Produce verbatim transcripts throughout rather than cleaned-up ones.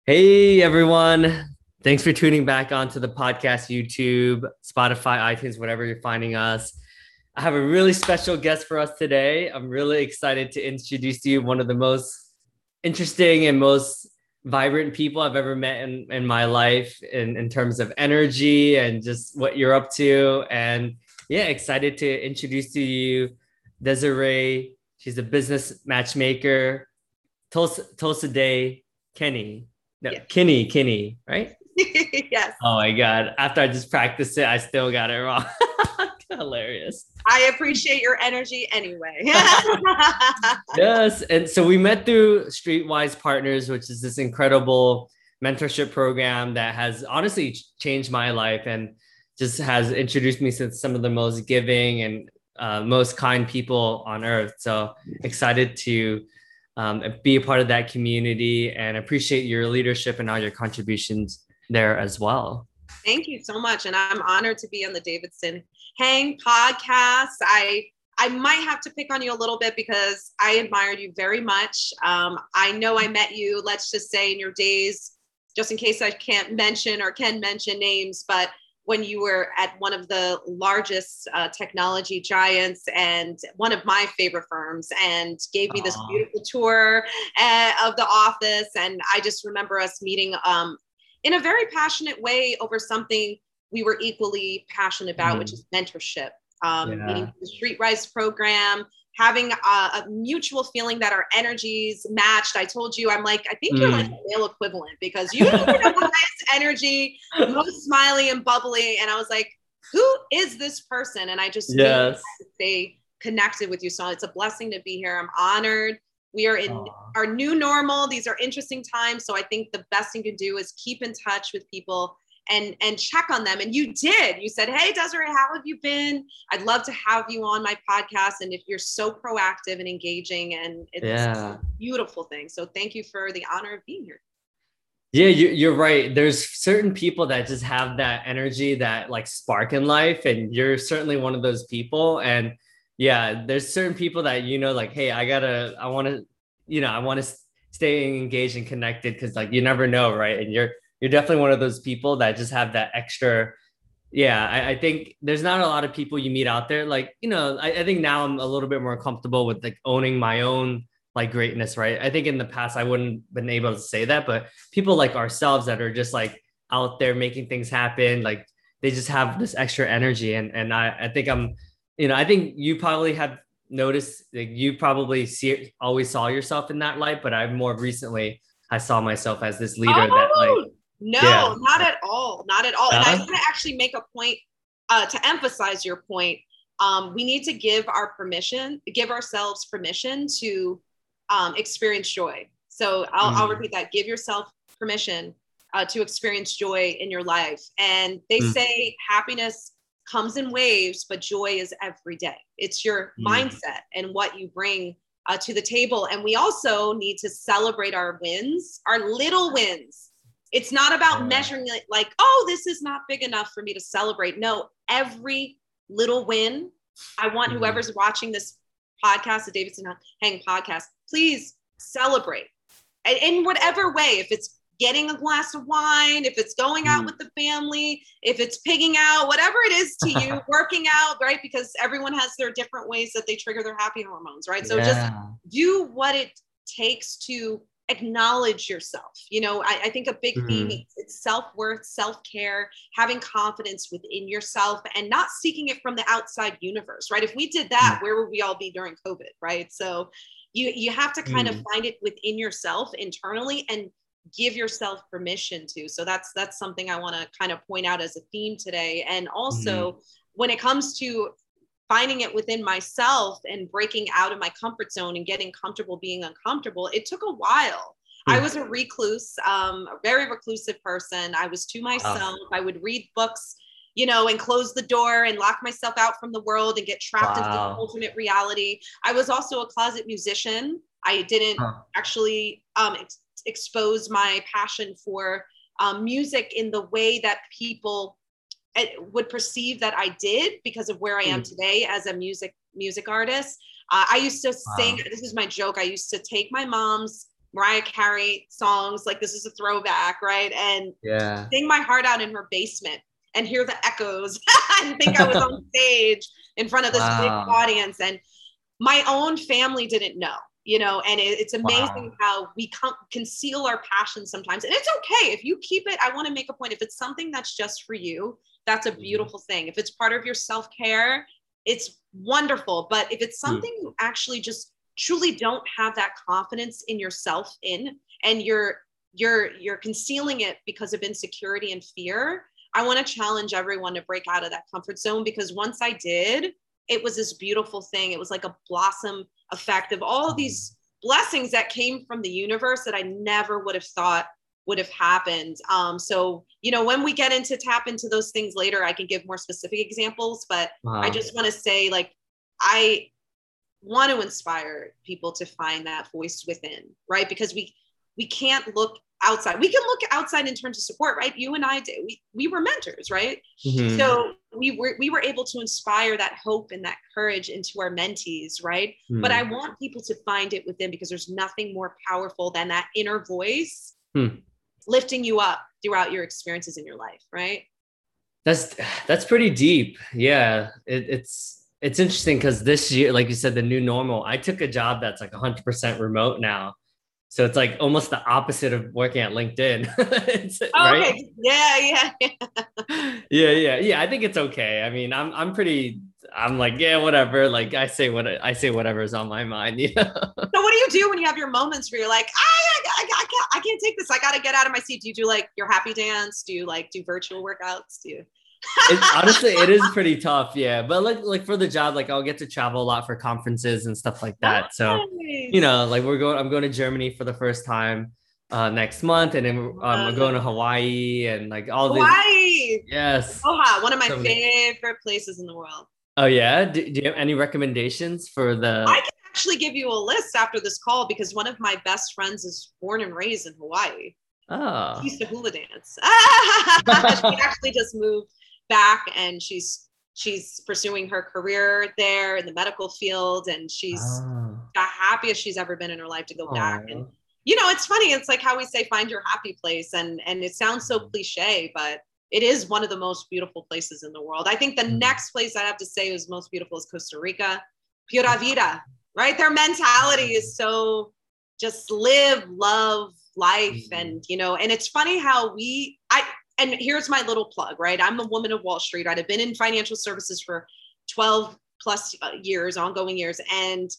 Hey everyone. Thanks for tuning back onto the podcast, YouTube, Spotify, iTunes, whatever you're finding us. I have a really special guest for us today. I'm really excited to introduce to you one of the most interesting and most vibrant people I've ever met in, in my life in, in terms of energy and just what you're up to. And yeah, excited to introduce to you Desiree. She's a business matchmaker. Tulsa, Tulsa Day Kenny. No, Yeah. Kinney, Kinney, right? Yes. Oh my God. After I just practiced it, I still got it wrong. Hilarious. I appreciate your energy anyway. Yes. And so we met through Streetwise Partners, which is this incredible mentorship program that has honestly changed my life and just has introduced me to some of the most giving and uh, most kind people on earth. So excited to um, be a part of that community and appreciate your leadership and all your contributions there as well. Thank you so much. And I'm honored to be on the Davidson Hang podcast. I I might have to pick on you a little bit because I admire you very much. Um, I know I met you, let's just say in your days, just in case I can't mention or can mention names, but when you were at one of the largest uh, technology giants and one of my favorite firms and gave me this Aw. beautiful tour uh, of the office. And I just remember us meeting um, in a very passionate way over something we were equally passionate about, which Mm, is mentorship. Um, yeah. meeting the Streetwise program, having a, a mutual feeling that our energies matched. I told you, I'm like, I think you're like Mm. a male equivalent because you have the highest energy, most smiley and bubbly. And I was like, who is this person? And I just knew I Yes. had to stay connected with you. So it's a blessing to be here. I'm honored. We are in Aw. our new normal. These are interesting times. So I think the best thing to do is keep in touch with people and and check on them. And you did. You said, hey, Desiree, how have you been? I'd love to have you on my podcast. And if you're so proactive and engaging, and it's a Yeah. beautiful thing. So thank you for the honor of being here. Yeah, you, you're right. There's certain people that just have that energy, that like spark in life, and you're certainly one of those people. And yeah, there's certain people that you know, like, hey, I gotta, I want to, you know, I want to stay engaged and connected because like you never know, right? And you're you're definitely one of those people that just have that extra. Yeah, I, I think there's not a lot of people you meet out there. Like, you know, I, I think now I'm a little bit more comfortable with like owning my own like greatness, right? I think in the past I wouldn't been able to say that, but people like ourselves that are just like out there making things happen, like they just have this extra energy. And and I, I think I'm, you know, I think you probably have noticed like you probably see always saw yourself in that light, but I more recently I saw myself as this leader that like, Oh, no, yeah. not at all. Not at all. And I Uh, want to actually make a point uh, to emphasize your point. Um, we need to give our permission, give ourselves permission to um, experience joy. So I'll, I'll mm, repeat that. Give yourself permission uh, to experience joy in your life. And they mm, say happiness comes in waves, but joy is every day. It's your mm. mindset and what you bring uh, to the table. And we also need to celebrate our wins, our little wins. It's not about Yeah. measuring it like, oh, this is not big enough for me to celebrate. No, every little win. I want Mm. whoever's watching this podcast, the Davidson Hang podcast, please celebrate in whatever way. If it's getting a glass of wine, if it's going out Mm. with the family, if it's pigging out, whatever it is to you, working out, right? Because everyone has their different ways that they trigger their happy hormones, right? So just Yeah. do what it takes to acknowledge yourself. You know, I, I think a big theme Mm. is it's self-worth, self-care, having confidence within yourself and not seeking it from the outside universe, right? If we did that, Mm. where would we all be during COVID, right? So you you have to kind of Mm. find it within yourself internally and give yourself permission to. So that's that's something I want to kind of point out as a theme today. And Mm. also when it comes to finding it within myself and breaking out of my comfort zone and getting comfortable being uncomfortable, it took a while. I Mm. was a recluse, um, a very reclusive person. I was to Wow. myself. I would read books, you know, and close the door and lock myself out from the world and get trapped into this Wow. alternate reality. I was also a closet musician. I didn't Huh. actually um, ex- expose my passion for um, music in the way that people would perceive that I did because of where I am Mm. today as a music music artist. Uh, I used to sing. Wow. This is my joke. I used to take my mom's Mariah Carey songs. Like, this is a throwback, right? And Yeah. sing my heart out in her basement and hear the echoes and think I was on stage in front of this big Wow. audience. And my own family didn't know, you know, and it, it's amazing Wow. how we con- conceal our passions sometimes. And it's okay if you keep it. I want to make a point. If it's something that's just for you, that's a beautiful thing. If it's part of your self-care, it's wonderful. But if it's something you actually just truly don't have that confidence in yourself in, and you're you're you're concealing it because of insecurity and fear, I want to challenge everyone to break out of that comfort zone, because once I did, it was this beautiful thing. It was like a blossom effect of all of these blessings that came from the universe that I never would have thought would have happened. Um, so, you know, when we get into tap into those things later, I can give more specific examples, but Wow. I just want to say, like, I want to inspire people to find that voice within, right? Because we, we can't look outside. We can look outside in terms of support, right? You and I did. We, we were mentors, right? Mm-hmm. So we were we were able to inspire that hope and that courage into our mentees, right? Mm. But I want people to find it within, because there's nothing more powerful than that inner voice mm. lifting you up throughout your experiences in your life, right? That's that's pretty deep. Yeah, it, it's it's interesting because this year, like you said, the new normal. I took a job that's like one hundred percent remote now. So it's like almost the opposite of working at LinkedIn. Oh, right? Okay. Yeah, yeah, yeah. yeah, yeah, yeah. I think it's okay. I mean, I'm I'm pretty. I'm like, yeah, whatever. Like I say what I say, whatever is on my mind. You know. So what do you do when you have your moments where you're like, I, I, I, I can't, I can't take this. I got to get out of my seat. Do you do like your happy dance? Do you like do virtual workouts? Do you? It, honestly, it is pretty tough. Yeah. But like, like for the job, like I'll get to travel a lot for conferences and stuff like that. Nice. So, you know, like we're going, I'm going to Germany for the first time uh, next month. And then um, I'm going to Hawaii and like all these. Hawaii. Yes. Aloha, one of my so, favorite places in the world. Oh yeah. Do, do you have any recommendations for the? I can actually give you a list after this call, because one of my best friends is born and raised in Hawaii. Oh. She used to hula dance. She actually just moved back, and she's she's pursuing her career there in the medical field, and she's oh. the happiest she's ever been in her life to go oh. back. And you know, it's funny, it's like how we say find your happy place, and and it sounds so cliche, but it is one of the most beautiful places in the world. I think the mm. next place I have to say is most beautiful is Costa Rica. Pura vida, right? Their mentality is so just live, love life. Mm. And you know, and it's funny how we I and here's my little plug, right? I'm a woman of Wall Street, right? I've been in financial services for twelve plus years, ongoing years. And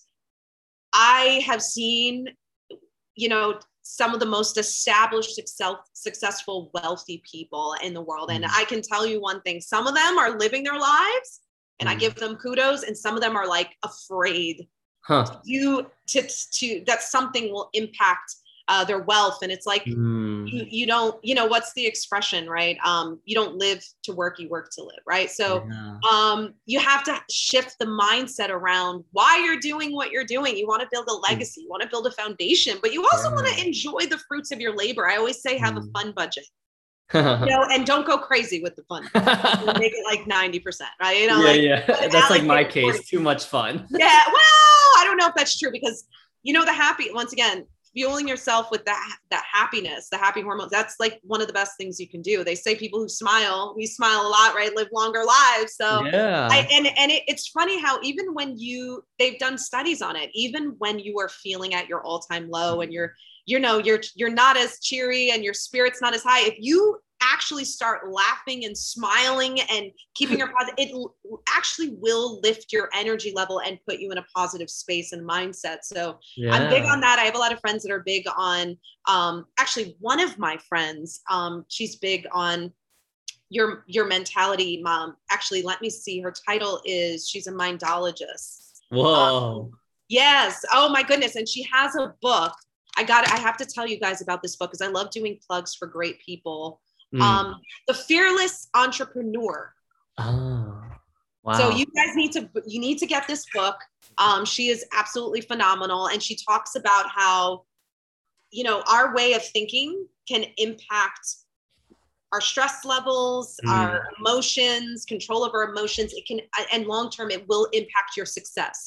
I have seen, you know, some of the most established, successful, wealthy people in the world. And I can tell you one thing, some of them are living their lives, and I give them kudos. And some of them are like afraid huh. to, do, to, to, that something will impact Uh, their wealth. And it's like, mm. you, you don't, you know, what's the expression, right? Um, you don't live to work, you work to live, right? So yeah. um, you have to shift the mindset around why you're doing what you're doing. You want to build a legacy, you want to build a foundation, but you also yeah. want to enjoy the fruits of your labor. I always say, have mm. a fun budget. You know, and don't go crazy with the fun. Make it like ninety percent, right? You know, yeah, like, yeah. That's like my case, forty too much fun. Yeah, well, I don't know if that's true, because, you know, the happy, once again, fueling yourself with that that happiness, the happy hormones, that's like one of the best things you can do. They say people who smile, we smile a lot, right? Live longer lives. So yeah. I, and and it, it's funny how even when you, they've done studies on it, even when you are feeling at your all-time low and you're, you know, you're you're not as cheery and your spirit's not as high, if you actually start laughing and smiling and keeping your positive, it actually will lift your energy level and put you in a positive space and mindset. So yeah. I'm big on that. I have a lot of friends that are big on, um, actually one of my friends, um, she's big on your, your mentality, mom. Actually, let me see. Her title is, she's a mindologist. Whoa. Um, yes. Oh my goodness. And she has a book. I got I have to tell you guys about this book, because I love doing plugs for great people. Mm. Um, The Fearless Entrepreneur. Oh, wow. So you guys need to, you need to get this book. Um, she is absolutely phenomenal. And she talks about how, you know, our way of thinking can impact our stress levels, mm. our emotions, control of our emotions. It can, and long-term, it will impact your success.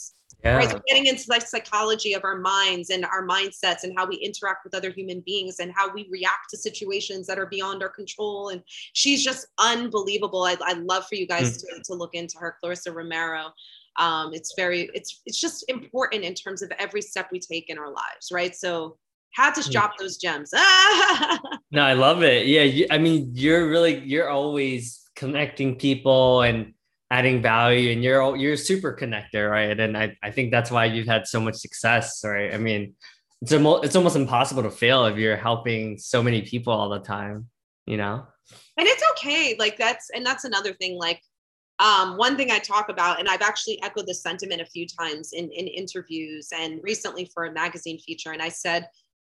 right? Yeah. So getting into like psychology of our minds and our mindsets and how we interact with other human beings and how we react to situations that are beyond our control. And she's just unbelievable. I, I'd love for you guys Mm. to, to look into her, Clarissa Romero. Um, it's very, it's, it's just important in terms of every step we take in our lives, right? So had to drop those gems. No, I love it. Yeah, you, I mean, you're really you're always connecting people and adding value, and you're all, you're a super connector, right? And I, I think that's why you've had so much success, right? I mean, it's almost it's almost impossible to fail if you're helping so many people all the time, you know? And it's okay. Like that's, and that's another thing. Like, um, one thing I talk about, and I've actually echoed this sentiment a few times in, in interviews and recently for a magazine feature. And I said,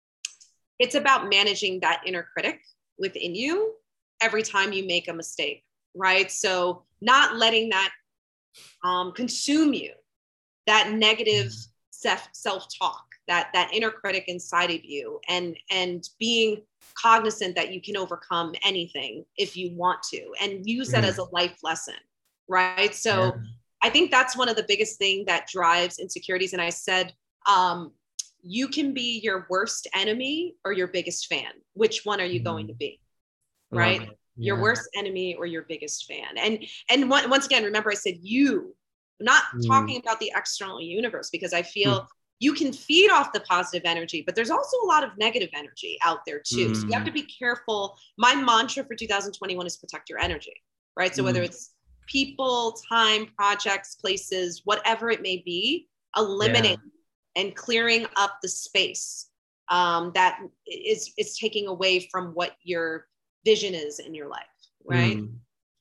it's about managing that inner critic within you every time you make a mistake, right? So not letting that um, consume you, that negative self self-talk, that that inner critic inside of you, and and being cognizant that you can overcome anything if you want to, and use that Mm. as a life lesson, right? So Yeah. I think that's one of the biggest thing that drives insecurities. And I said, um, you can be your worst enemy or your biggest fan. Which one are you going to be? Love Right? it. Your Yeah. worst enemy or your biggest fan. And and one, once again, remember I said you, I'm not Mm. talking about the external universe, because I feel Mm. you can feed off the positive energy, but there's also a lot of negative energy out there too. So you have Mm. to be careful. My mantra for two thousand twenty-one is protect your energy, right? So whether Mm. it's people, time, projects, places, whatever it may be, eliminate Yeah. and clearing up the space um, that is is taking away from what your vision is in your life, right? Mm.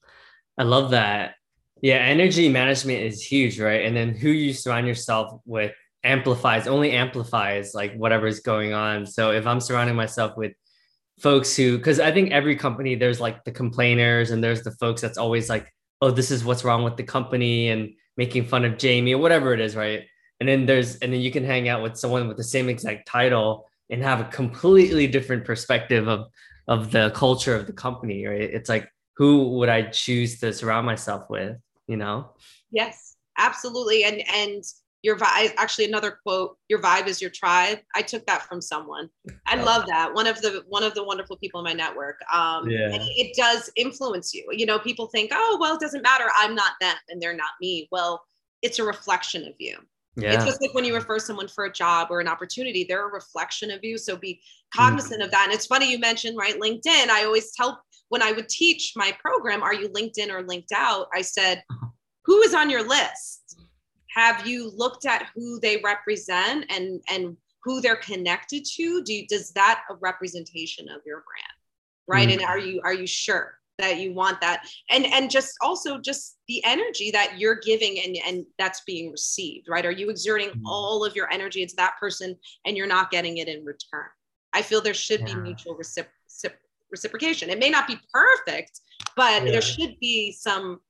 I love that. Yeah, energy management is huge, right? And then who you surround yourself with amplifies, only amplifies like whatever's going on. So if I'm surrounding myself with folks who, because I think every company, there's like the complainers and there's the folks that's always like, oh, this is what's wrong with the company and making fun of Jamie or whatever it is, right? And then there's, and then you can hang out with someone with the same exact title and have a completely different perspective of of the culture of the company, right? It's like, who would I choose to surround myself with, you know? Yes, absolutely. And and your vibe, actually another quote, your vibe is your tribe. I took that from someone. I love that. One of the one of the wonderful people in my network. Um, and Yeah. it does influence you. You know, people think, oh, well, it doesn't matter. I'm not them and they're not me. Well, it's a reflection of you. It's Yeah. just like when you refer someone for a job or an opportunity, they're a reflection of you. So be Mm. cognizant of that. And it's funny you mentioned, right, LinkedIn. I always tell when I would teach my program, are you LinkedIn or linked out? I said, who is on your list? Have you looked at who they represent and and who they're connected to? Do you, does that a representation of your brand, right? Mm. And are you are you sure that you want that? And and just also just the energy that you're giving and and that's being received, right? Are you exerting Mm. all of your energy into that person and you're not getting it in return? I feel there should be Yeah. mutual recipro- reciprocation. It may not be perfect, but Yeah. there should be some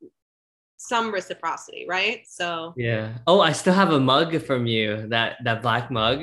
some reciprocity, right? So, Yeah. Oh, I still have a mug from you, that that black mug.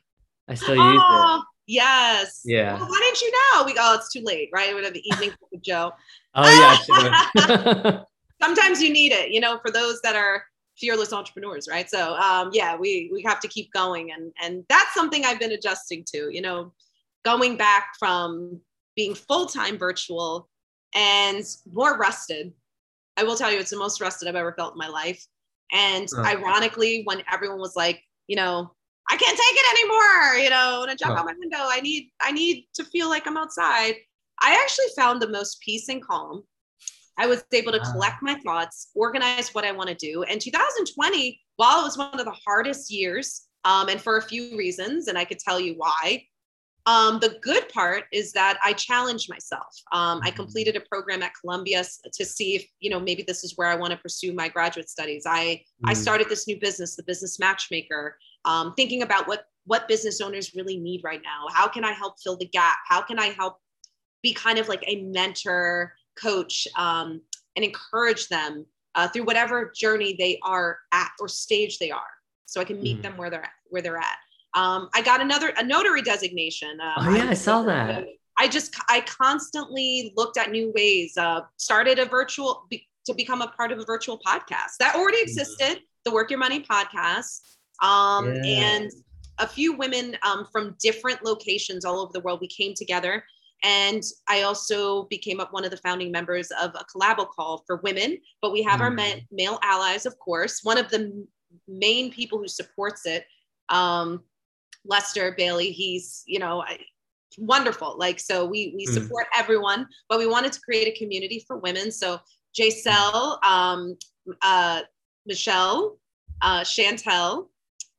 I still use it. oh yes. Well, Yeah. why didn't you know? We oh, it's too late, right? We have the evening with Joe. Oh yeah, I should have. Sometimes you need it, you know, for those that are fearless entrepreneurs, right? So, um, yeah, we we have to keep going, and and that's something I've been adjusting to. You know, going back from being full time virtual and more rested. I will tell you, it's the most rested I've ever felt in my life. And Huh. ironically, when everyone was like, you know, I can't take it anymore, you know, when I jump Huh. out my window, I need, I need to feel like I'm outside. I actually found the most peace and calm. I was able to Wow. collect my thoughts, organize what I want to do. And two thousand twenty, while it was one of the hardest years, um, and for a few reasons, and I could tell you why, um, the good part is that I challenged myself. Um, I completed a program at Columbia to see if, you know, maybe this is where I want to pursue my graduate studies. I, I Mm. started this new business, the Business Matchmaker, um, thinking about what, what business owners really need right now. How can I help fill the gap? How can I help be kind of like a mentor, coach, um, and encourage them uh, through whatever journey they are at or stage they are, so I can meet Mm. them where they're at, where they're at. Um, I got another a notary designation. Um, Oh yeah, I, I saw that. I just I constantly looked at new ways. Uh, started a virtual be, to become a part of a virtual podcast that already Mm. existed, the Work Your Money podcast. Um, Yeah. and a few women um, from different locations all over the world, we came together. And I also became one of the founding members of a collabo call for women, but we have our Mm. men, male allies, of course. One of the main people who supports it, um, Lester Bailey, he's, you know, wonderful. Like, so we, we Mm. support everyone, but we wanted to create a community for women. So Jacelle, um, uh, Michelle, uh, Chantel,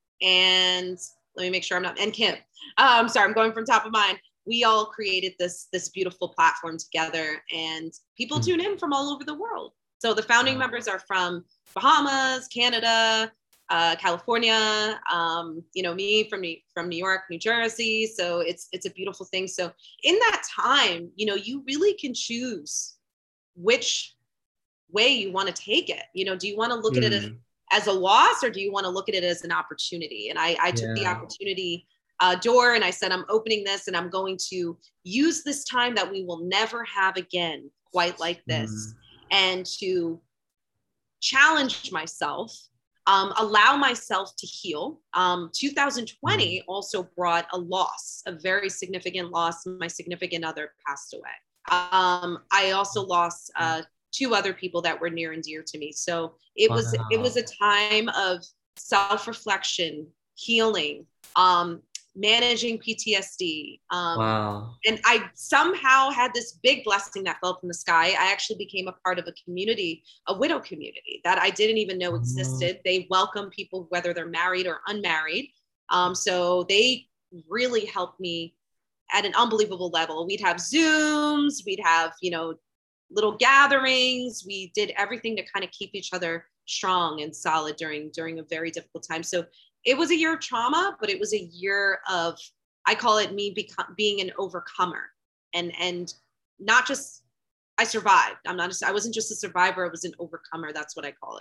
and let me make sure I'm not, and Kim. I'm um, sorry, I'm going from top of mind. We all created this this beautiful platform together, and people Mm. tune in from all over the world. So the founding Wow. members are from Bahamas, Canada, uh, California. Um, you know, me from from New York, New Jersey. So it's it's a beautiful thing. So in that time, you know, you really can choose which way you want to take it. You know, do you want to look at it as Mm. as a loss, or do you want to look at it as an opportunity? And I, I took the Yeah. opportunity uh, door, and I said, I'm opening this, and I'm going to use this time that we will never have again quite like this, Mm. and to challenge myself, um, allow myself to heal. Um, twenty twenty Mm. also brought a loss, a very significant loss. My significant other passed away. Um, I also lost uh, two other people that were near and dear to me. So it was it was Wow. a time of self-reflection, healing, um, managing P T S D. Um, Wow. and I somehow had this big blessing that fell from the sky. I actually became a part of a community, a widow community that I didn't even know Mm. existed. They welcome people whether they're married or unmarried. Um, so they really helped me at an unbelievable level. We'd have Zooms, we'd have, you know, little gatherings. We did everything to kind of keep each other strong and solid during during a very difficult time. So it was a year of trauma, but it was a year of, I call it me become, being an overcomer, and and not just I survived. I'm not just I wasn't just a survivor. I was an overcomer. That's what I call it.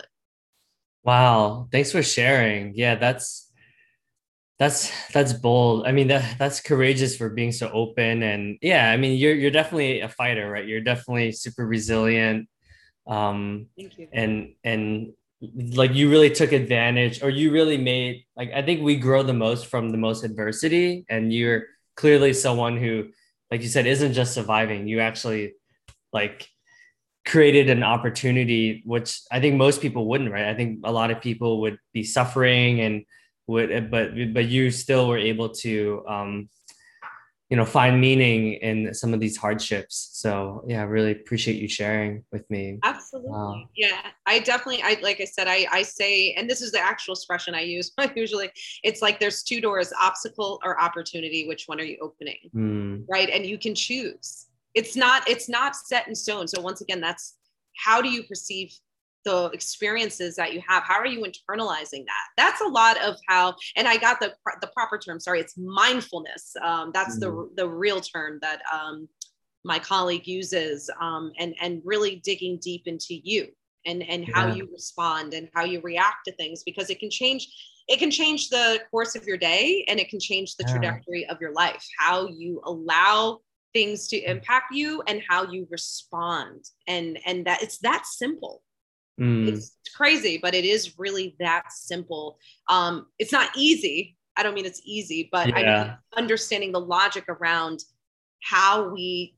Wow. Thanks for sharing. Yeah, that's That's that's bold. I mean, that that's courageous for being so open. And yeah, I mean, you're you're definitely a fighter, right? You're definitely super resilient. Um, Thank you. and and like you really took advantage, or you really made, like, I think we grow the most from the most adversity, and you're clearly someone who, like you said, isn't just surviving. You actually like created an opportunity, which I think most people wouldn't, right? I think a lot of people would be suffering and would, but but you still were able to, um, you know, find meaning in some of these hardships. So yeah, I really appreciate you sharing with me. Absolutely. Wow. Yeah. I definitely I like I said, I I say, and this is the actual expression I use usually, it's like there's two doors, obstacle or opportunity. Which one are you opening? Mm. Right? And you can choose. It's not it's not set in stone. So once again, that's how do you perceive the experiences that you have? How are you internalizing that? That's a lot of how, and I got the the proper term, sorry, it's mindfulness. Um, that's Mm. the the real term that um, my colleague uses, um, and and really digging deep into you, and and how Yeah. you respond and how you react to things, because it can change it can change the course of your day, and it can change the Yeah. trajectory of your life, how you allow things to impact you and how you respond. And and that it's that simple. Mm. It's crazy, but it is really that simple. Um it's not easy. I don't mean it's easy, but I mean Yeah. understanding the logic around how we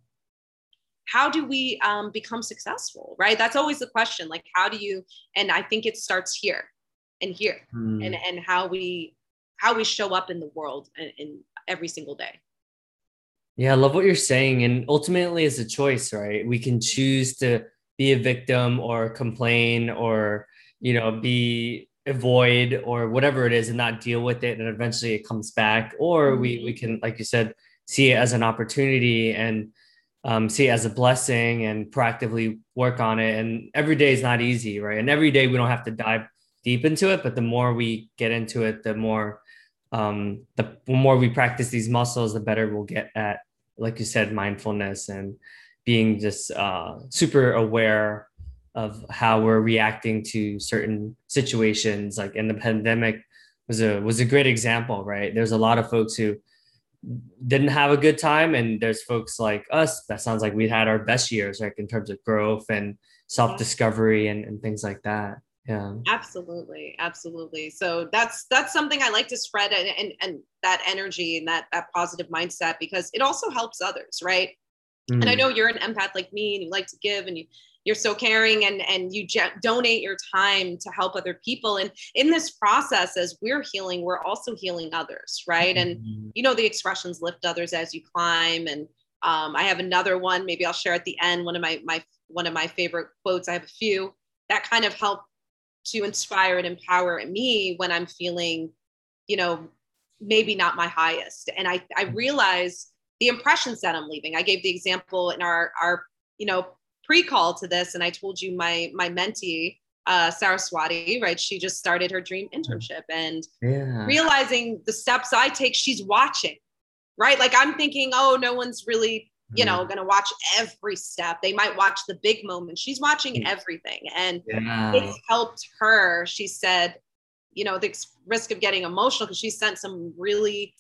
how do we um, become successful, right? That's always the question. Like, how do you? And I think it starts here and here, and Mm. and how we how we show up in the world in, in every single day. Yeah, I love what you're saying. And ultimately, it's a choice, right? We can choose to be a victim or complain or, you know, be avoid or whatever it is and not deal with it. And eventually it comes back. Or we, we Mhm. can, like you said, see it as an opportunity and um, see it as a blessing and proactively work on it. And every day is not easy, right? And every day we don't have to dive deep into it, but the more we get into it, the more um, the more we practice these muscles, the better we'll get at, like you said, mindfulness and being just uh, super aware of how we're reacting to certain situations. Like in the pandemic was a was a great example, right? There's a lot of folks who didn't have a good time, and there's folks like us that sounds like we had our best years, like in terms of growth and self Yeah. discovery and, and things like that. Yeah. Absolutely, absolutely. So that's that's something I like to spread, and and, and that energy and that that positive mindset, because it also helps others, right? And I Mm. know you're an empath like me, and you like to give, and you you're so caring, and and you je- donate your time to help other people. And in this process, as we're healing, we're also healing others, right? And Mm. you know the expressions, lift others as you climb. And um, I have another one, maybe I'll share at the end, one of my my one of my favorite quotes. I have a few that kind of help to inspire and empower me when I'm feeling, you know, maybe not my highest. And I, I realize the impressions that I'm leaving. I gave the example in our, our, you know, pre-call to this. And I told you my, my mentee, uh, Saraswati, right? She just started her dream internship, and Yeah. realizing the steps I take, she's watching, right? Like I'm thinking, oh, no one's really, you know, Mm. going to watch every step. They might watch the big moment. She's watching everything. And Yeah. it's helped her. She said, you know, the risk of getting emotional, because she sent some really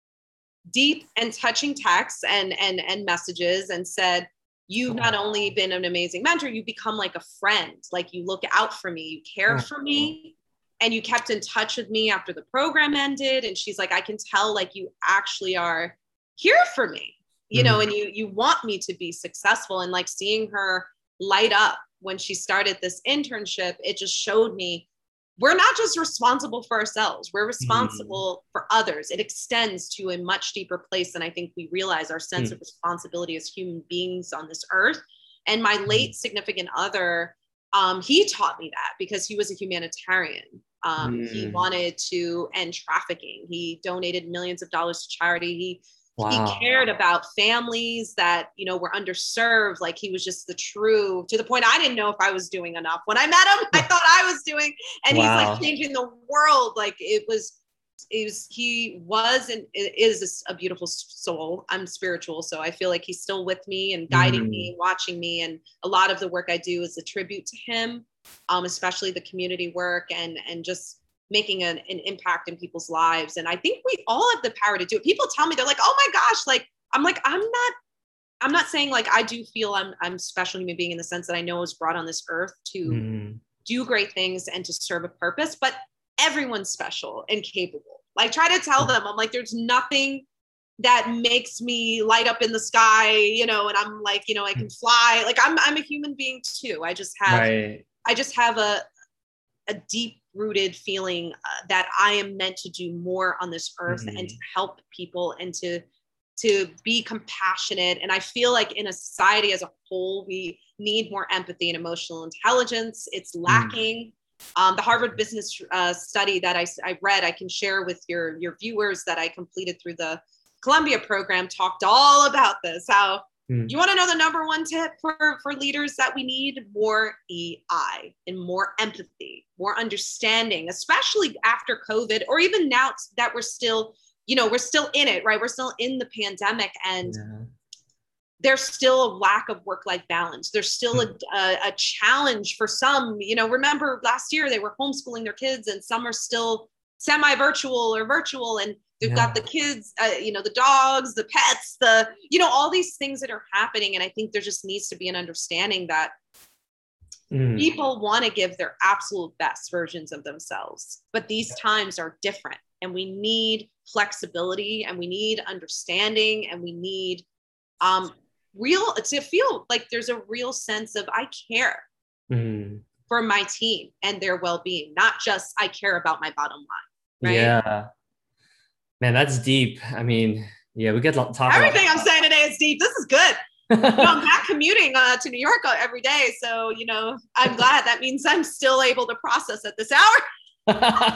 deep and touching texts and and and messages, and said, you've not only been an amazing mentor, you've become like a friend. Like you look out for me, you care for me, and you kept in touch with me after the program ended. And she's like, I can tell like you actually are here for me, you know, Mm. and you you want me to be successful. And like seeing her light up when she started this internship, it just showed me we're not just responsible for ourselves, we're Mm. responsible for others. It extends to a much deeper place than I think we realize, our sense Mm. of responsibility as human beings on this earth. And my late significant other, um, he taught me that, because he was a humanitarian. Um, he Mm. wanted to end trafficking. He donated millions of dollars to charity. He he Wow. cared about families that, you know, were underserved. Like he was just the true, to the point I didn't know if I was doing enough. When I met him, I thought I was doing, and he's like Wow. changing the world. Like it was, it was, he was and is a beautiful soul. I'm spiritual, so I feel like he's still with me and guiding Mm. me, watching me. And a lot of the work I do is a tribute to him, um, especially the community work, and and just making an, an impact in people's lives. And I think we all have the power to do it. People tell me, they're like, oh my gosh, like, I'm like, I'm not, I'm not saying like, I do feel I'm, I'm a special human being in the sense that I know I was brought on this earth to Mm. do great things and to serve a purpose, but everyone's special and capable. Like try to tell them, I'm like, there's nothing that makes me light up in the sky, you know, and I'm like, you know, I can fly. Like I'm, I'm a human being too. I just have, Right. I just have a, a deep rooted feeling uh, that I am meant to do more on this earth and to Mm. help people and to to be compassionate. And I feel like in a society as a whole, we need more empathy and emotional intelligence. It's Mm. lacking. Um, the Harvard Business uh, study that I, I read, I can share with your your viewers, that I completed through the Columbia program, talked all about this. How Mm. you want to know the number one tip for, for leaders that we need? More E I and more empathy, more understanding, especially after COVID, or even now that we're still, you know, we're still in it, right? We're still in the pandemic, and Yeah. there's still a lack of work-life balance. There's still a, Mm. a, a challenge for some. You know, remember last year they were homeschooling their kids, and some are still semi-virtual or virtual, and they've got the Yeah. kids, uh, you know, the dogs, the pets, the, you know, all these things that are happening. And I think there just needs to be an understanding that Mm. people want to give their absolute best versions of themselves, but these times are different, and we need flexibility, and we need understanding, and we need um, real, to feel like there's a real sense of I care Mm. for my team and their well-being, not just I care about my bottom line, right? Yeah. Man, that's deep. I mean, yeah, we could lo- talk a lot. Everything I'm saying today is deep. This is good. You know, I'm back commuting uh, to New York uh, every day, so you know, I'm glad. That means I'm still able to process at this hour.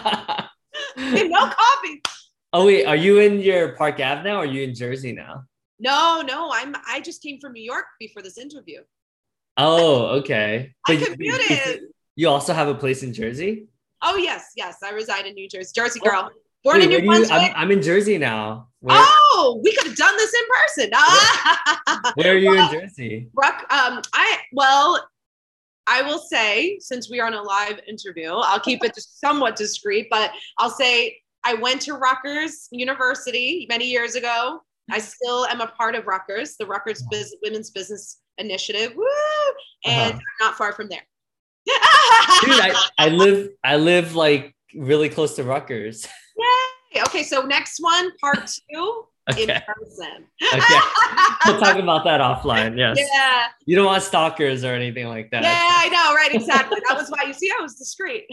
And no coffee. Oh wait, are you in your Park Ave now, or are you in Jersey now? No, no, I'm. I just came from New York before this interview. Oh, okay. I But you, is- commuted. you also have a place in Jersey? Oh yes, yes. I reside in New Jersey, Jersey Oh, girl, born wait, in where New do you? Brunswick. I'm I'm in Jersey now. Where Oh, we could have done this in person. where, Ah! where are you in Well, Jersey? Ruck, um, I well, I will say, since we are on a live interview, I'll keep it somewhat discreet, but I'll say I went to Rutgers University many years ago. I still am a part of Rutgers, the Rutgers Biz- Women's Business Initiative. Woo! And Uh-huh. I'm not far from there. Dude, I, I live I live like really close to Rutgers. Yay. Okay, so next one, part two, in Okay. person. Okay. We'll talk about that offline. Yes. Yeah. You don't want stalkers or anything like Yeah, that. I know, right? Exactly. That was why you see I was discreet.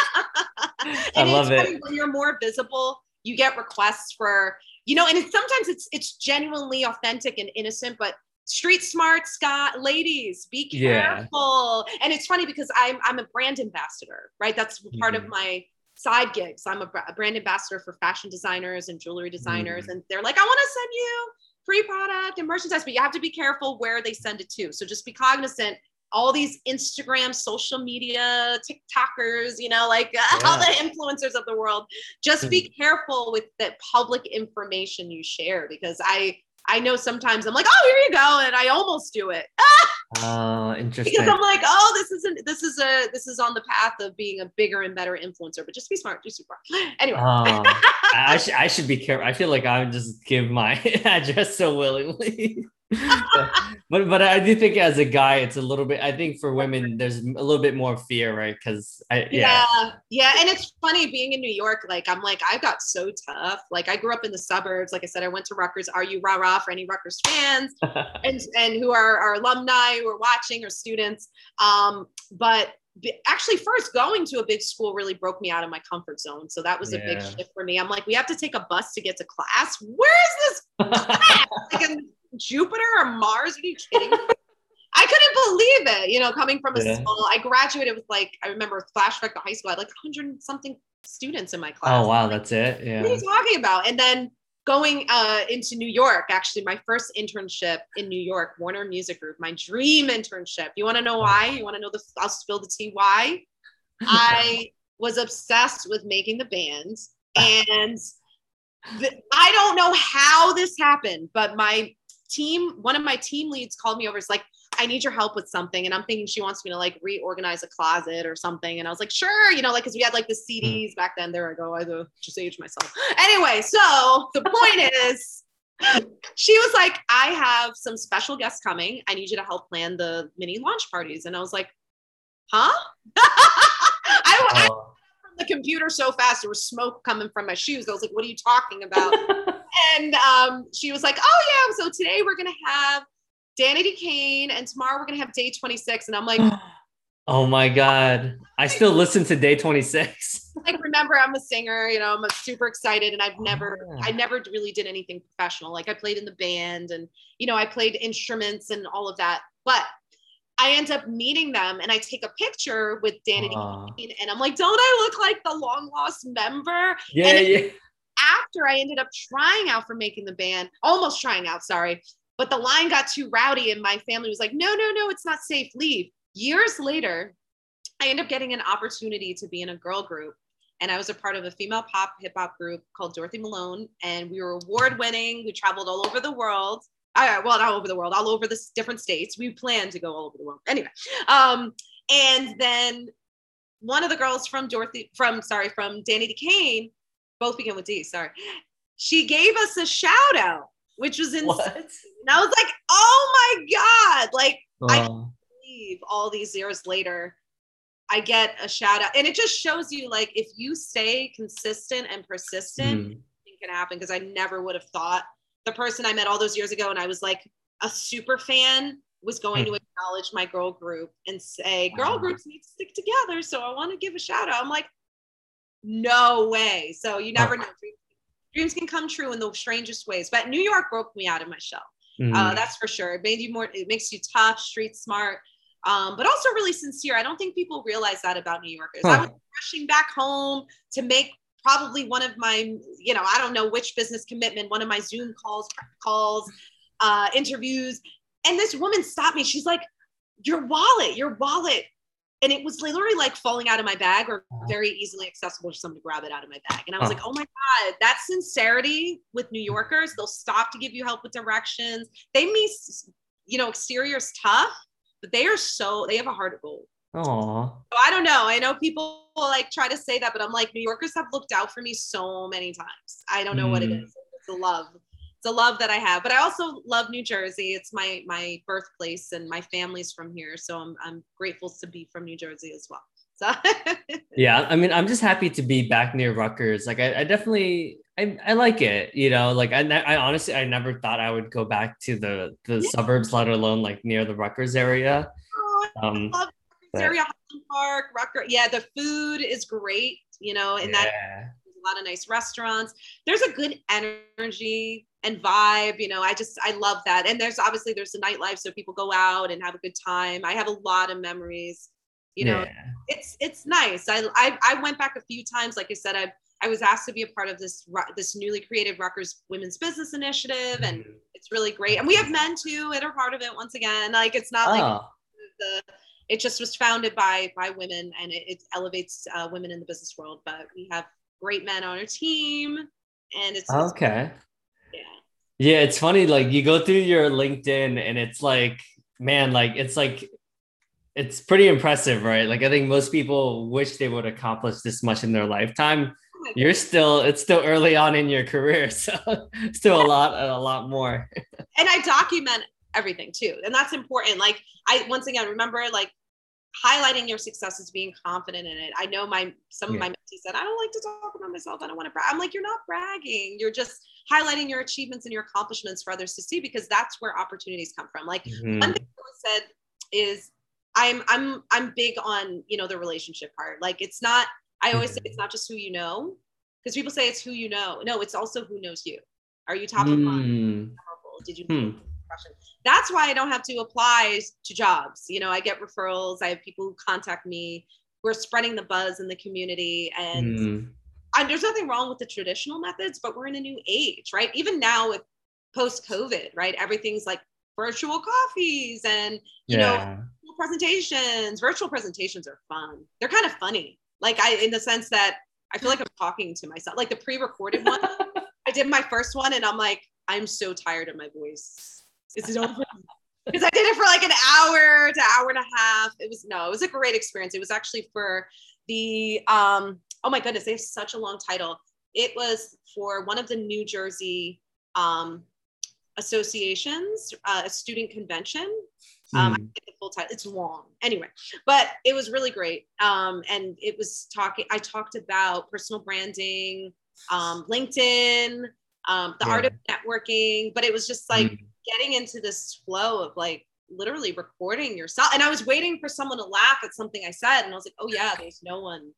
I And it's love funny it. when you're more visible, you get requests for, you know, and it's sometimes it's it's genuinely authentic and innocent, but street smart Scott ladies, be Yeah. careful. And it's funny because I'm I'm a brand ambassador, right? That's part of Mhm. my side gigs. I'm a, a brand ambassador for fashion designers and jewelry designers, Mhm. and they're like, I want to send you free product and merchandise, but you have to be careful where they send it to. So just be cognizant. All these Instagram, social media, TikTokers, you know, like uh, all the Yeah. influencers of the world, just Mhm. be careful with the public information you share, because I I know sometimes I'm like, oh, here you go, and I almost do it Oh, because interesting. I'm like, oh, this isn't this is a this is on the path of being a bigger and better influencer, but just be smart, do super. Anyway. Oh, I, I should I should be careful. I feel like I would just give my address so willingly. but, but but I do think as a guy, it's a little bit. I think for women, there's a little bit more fear, right? Because I yeah. Yeah, yeah. And it's funny being in New York, like I'm like, I got so tough. Like I grew up in the suburbs. Like I said, I went to Rutgers. Are you rah rah for any Rutgers fans and and who are our alumni who are watching or students? Um, but actually first going to a big school really broke me out of my comfort zone. So that was a big Yeah. shift for me. I'm like, we have to take a bus to get to class. Where is this class? Like in Jupiter or Mars? Are you kidding me? I couldn't believe it, you know, coming from a Yeah. small, I graduated with like, I remember flashback to high school, I had like one hundred something students in my Oh class. wow, that's it. What are you Yeah. talking about? And then going uh, into New York, actually, my first internship in New York, Warner Music Group, my dream internship. You want to know why? You want to know the, I'll spill the tea why? I was obsessed with making the bands. And the, I don't know how this happened, but my team, one of my team leads called me over. It's like, I need your help with something. And I'm thinking she wants me to like reorganize a closet or something. And I was like, sure, you know, like, cause we had like the C Ds back then. There I go. I go, just age myself. Anyway, so the point is, she was like, I have some special guests coming. I need you to help plan the mini launch parties. And I was like, huh? I, I Oh. from the computer so fast, there was smoke coming from my shoes. I was like, what are you talking about? And um, she was like, oh yeah, so today we're gonna have Danny D. Kane, and tomorrow we're gonna have Day twenty-six. And I'm like, Oh my God. I still listen to Day twenty-six. like remember, I'm a singer, you know, I'm super excited, and I've never, Oh, I yeah. never really did anything professional. Like I played in the band, and you know, I played instruments and all of that. But I end up meeting them, and I take a picture with Danny D. Oh. Kane, and I'm like, don't I look like the long lost member? Yeah, And yeah. after I ended up trying out for making the band, almost trying out, sorry, but the line got too rowdy and my family was like, no, no, no, it's not safe, leave. Years later, I ended up getting an opportunity to be in a girl group. And I was a part of a female pop hip hop group called Dorothy Malone. And we were award winning. We traveled all over the world. Uh, well, not all over the world, all over the different states. We planned to go all over the world. Anyway, um, and then one of the girls from Dorothy, from, sorry, from Danny D. Kane, both begin with D, sorry. She gave us a shout out, which was insane. What? And I was like, oh my God. Like, I can't Oh. believe all these years later, I get a shout out. And it just shows you, like, if you stay consistent and persistent, Mm. it can happen. Because I never would have thought the person I met all those years ago, and I was like a super fan, was going Mm. to acknowledge my girl group and say, girl Wow. groups need to stick together. So I want to give a shout out. I'm like, no way. So you never Oh. know. Dreams, dreams can come true in the strangest ways. But New York broke me out of my shell. Mm. Uh, that's for sure. It made you more, it makes you tough, street smart, um, but also really sincere. I don't think people realize that about New Yorkers. Huh. I was rushing back home to make probably one of my, you know, I don't know which business commitment, one of my Zoom calls, calls, uh, interviews. And this woman stopped me. She's like, your wallet, your wallet. And it was literally like falling out of my bag, or very easily accessible for someone to grab it out of my bag. And I was Huh. like, oh my God, that sincerity with New Yorkers. They'll stop to give you help with directions. They may, you know, exterior's tough, but they are so, they have a heart of gold. Aw. So I don't know. I know people like try to say that, but I'm like, New Yorkers have looked out for me so many times. I don't know what it Mm. is. It's the love. it's a love that I have. But I also love New Jersey. It's my my birthplace, and my family's from here, so I'm I'm grateful to be from New Jersey as well. So Yeah, I mean, I'm just happy to be back near Rutgers. Like, I, I definitely, I, I like it. You know, like I, ne- I honestly, I never thought I would go back to the the yeah. suburbs, let alone like near the Rutgers area. Oh, I Um, love Rutgers but area, Highland Park, Rutgers. Yeah, the food is great. You know, and that yeah, there's a lot of nice restaurants. There's a good energy and vibe. You know, I just I love that. And there's obviously there's the nightlife, so people go out and have a good time. I have a lot of memories. You know, yeah. it's it's nice. I, I I went back a few times. Like I said, I I was asked to be a part of this this newly created Rutgers Women's Business Initiative, and Mhm. it's really great. And we have men too that are part of it. Once again, like it's not like Oh, the it just was founded by by women, and it, it elevates uh, women in the business world. But we have great men on our team, and it's, it's okay. yeah. Yeah, it's funny. Like you go through your LinkedIn, and it's like, man, like it's like it's pretty impressive, right? Like I think most people wish they would accomplish this much in their lifetime. Oh my You're still, it's still early on in your career, so still a lot, a lot more. and I document everything too. And that's important. Like I, once again, remember like highlighting your successes, being confident in it. I know my, some of Yeah. my mentees said, I don't like to talk about myself. I don't want to brag. I'm like, you're not bragging. You're just highlighting your achievements and your accomplishments for others to see, because that's where opportunities come from. Like Mhm. one thing I always said is I'm, I'm, I'm big on, you know, the relationship part. Like it's not, I always say it's not just who you know, because people say it's who you know. No, it's also who knows you. Are you top of mind? Mm. Did you Hmm. That's why I don't have to apply to jobs. You know, I get referrals. I have people who contact me. We're spreading the buzz in the community, and Mm. I, there's nothing wrong with the traditional methods, but we're in a new age, right? Even now with post-COVID, right? Everything's like virtual coffees and, you know, Yeah. presentations. Virtual presentations are fun. They're kind of funny. Like I, in the sense that I feel like I'm talking to myself. Like the pre-recorded one, I did my first one, and I'm like, I'm so tired of my voice. Is it over? Because I did it for like an hour to hour and a half. It was no, it was a great experience. It was actually for the um, oh my goodness, they have such a long title. It was for one of the New Jersey um, associations, uh, a student convention. Um, I Mm. get the full title. It's long anyway, but it was really great. Um, and it was talking. I talked about personal branding, um, LinkedIn, um, the art Yeah. of networking. But it was just like Mm. getting into this flow of like literally recording yourself. And I was waiting for someone to laugh at something I said, and I was like, oh yeah, there's no one.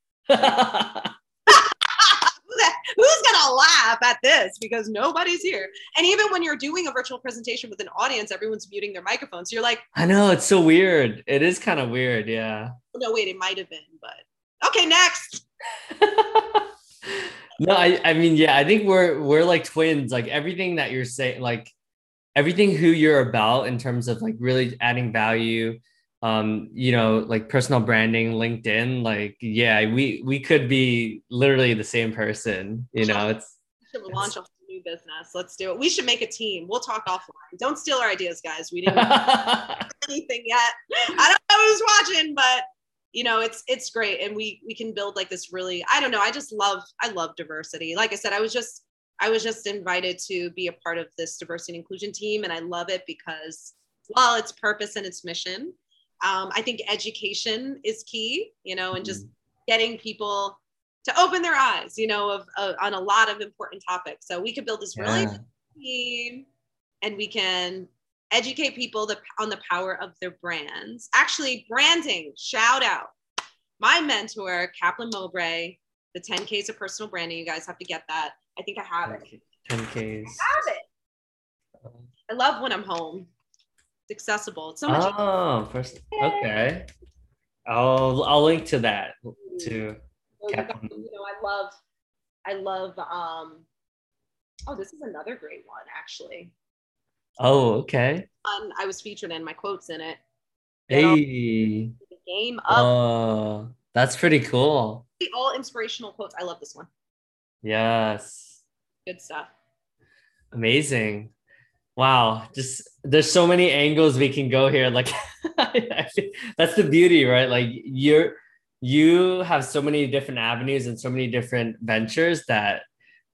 Who's gonna laugh at this, because nobody's here. And even when you're doing a virtual presentation with an audience, everyone's muting their microphones. So you're like, I know, it's so weird. It is kind of weird, yeah. no, wait, it might have been, but okay, next. No, I, I mean, yeah, I think we're we're like twins. Like everything that you're saying, like everything who you're about in terms of like really adding value, um, you know, like personal branding, LinkedIn, like yeah, we we could be literally the same person. You know, it's We should it's launch a new business. Let's do it. We should make a team. We'll talk offline. Don't steal our ideas, guys. We didn't anything yet. I don't know who's watching, but you know, it's it's great, and we we can build like this really. I don't know. I just love I love diversity. Like I said, I was just I was just invited to be a part of this diversity and inclusion team, and I love it because while its purpose and its mission, um, I think education is key. You know, and just getting people to open their eyes. You know, of, of on a lot of important topics. So we could build this really yeah. team, and we can educate people the, on the power of their brands. Actually, branding, shout out. My mentor, Kaplan Mowbray, the ten Ks of personal branding. You guys have to get that. I think I have it. ten Ks. I have it. I love when I'm home. It's accessible. It's so much. Oh, first, okay. I'll I'll link to that to So you, guys, Kaplan. you know, I love, I love. Um, oh, this is another great one, actually. Oh, okay. Um, I was featured in my quotes in it. Get all Hey. the game up. Oh, that's pretty cool. All inspirational quotes. I love this one. Yes. Good stuff. Amazing. Wow. Just there's so many angles we can go here. Like that's the beauty, right? Like you're you have so many different avenues and so many different ventures that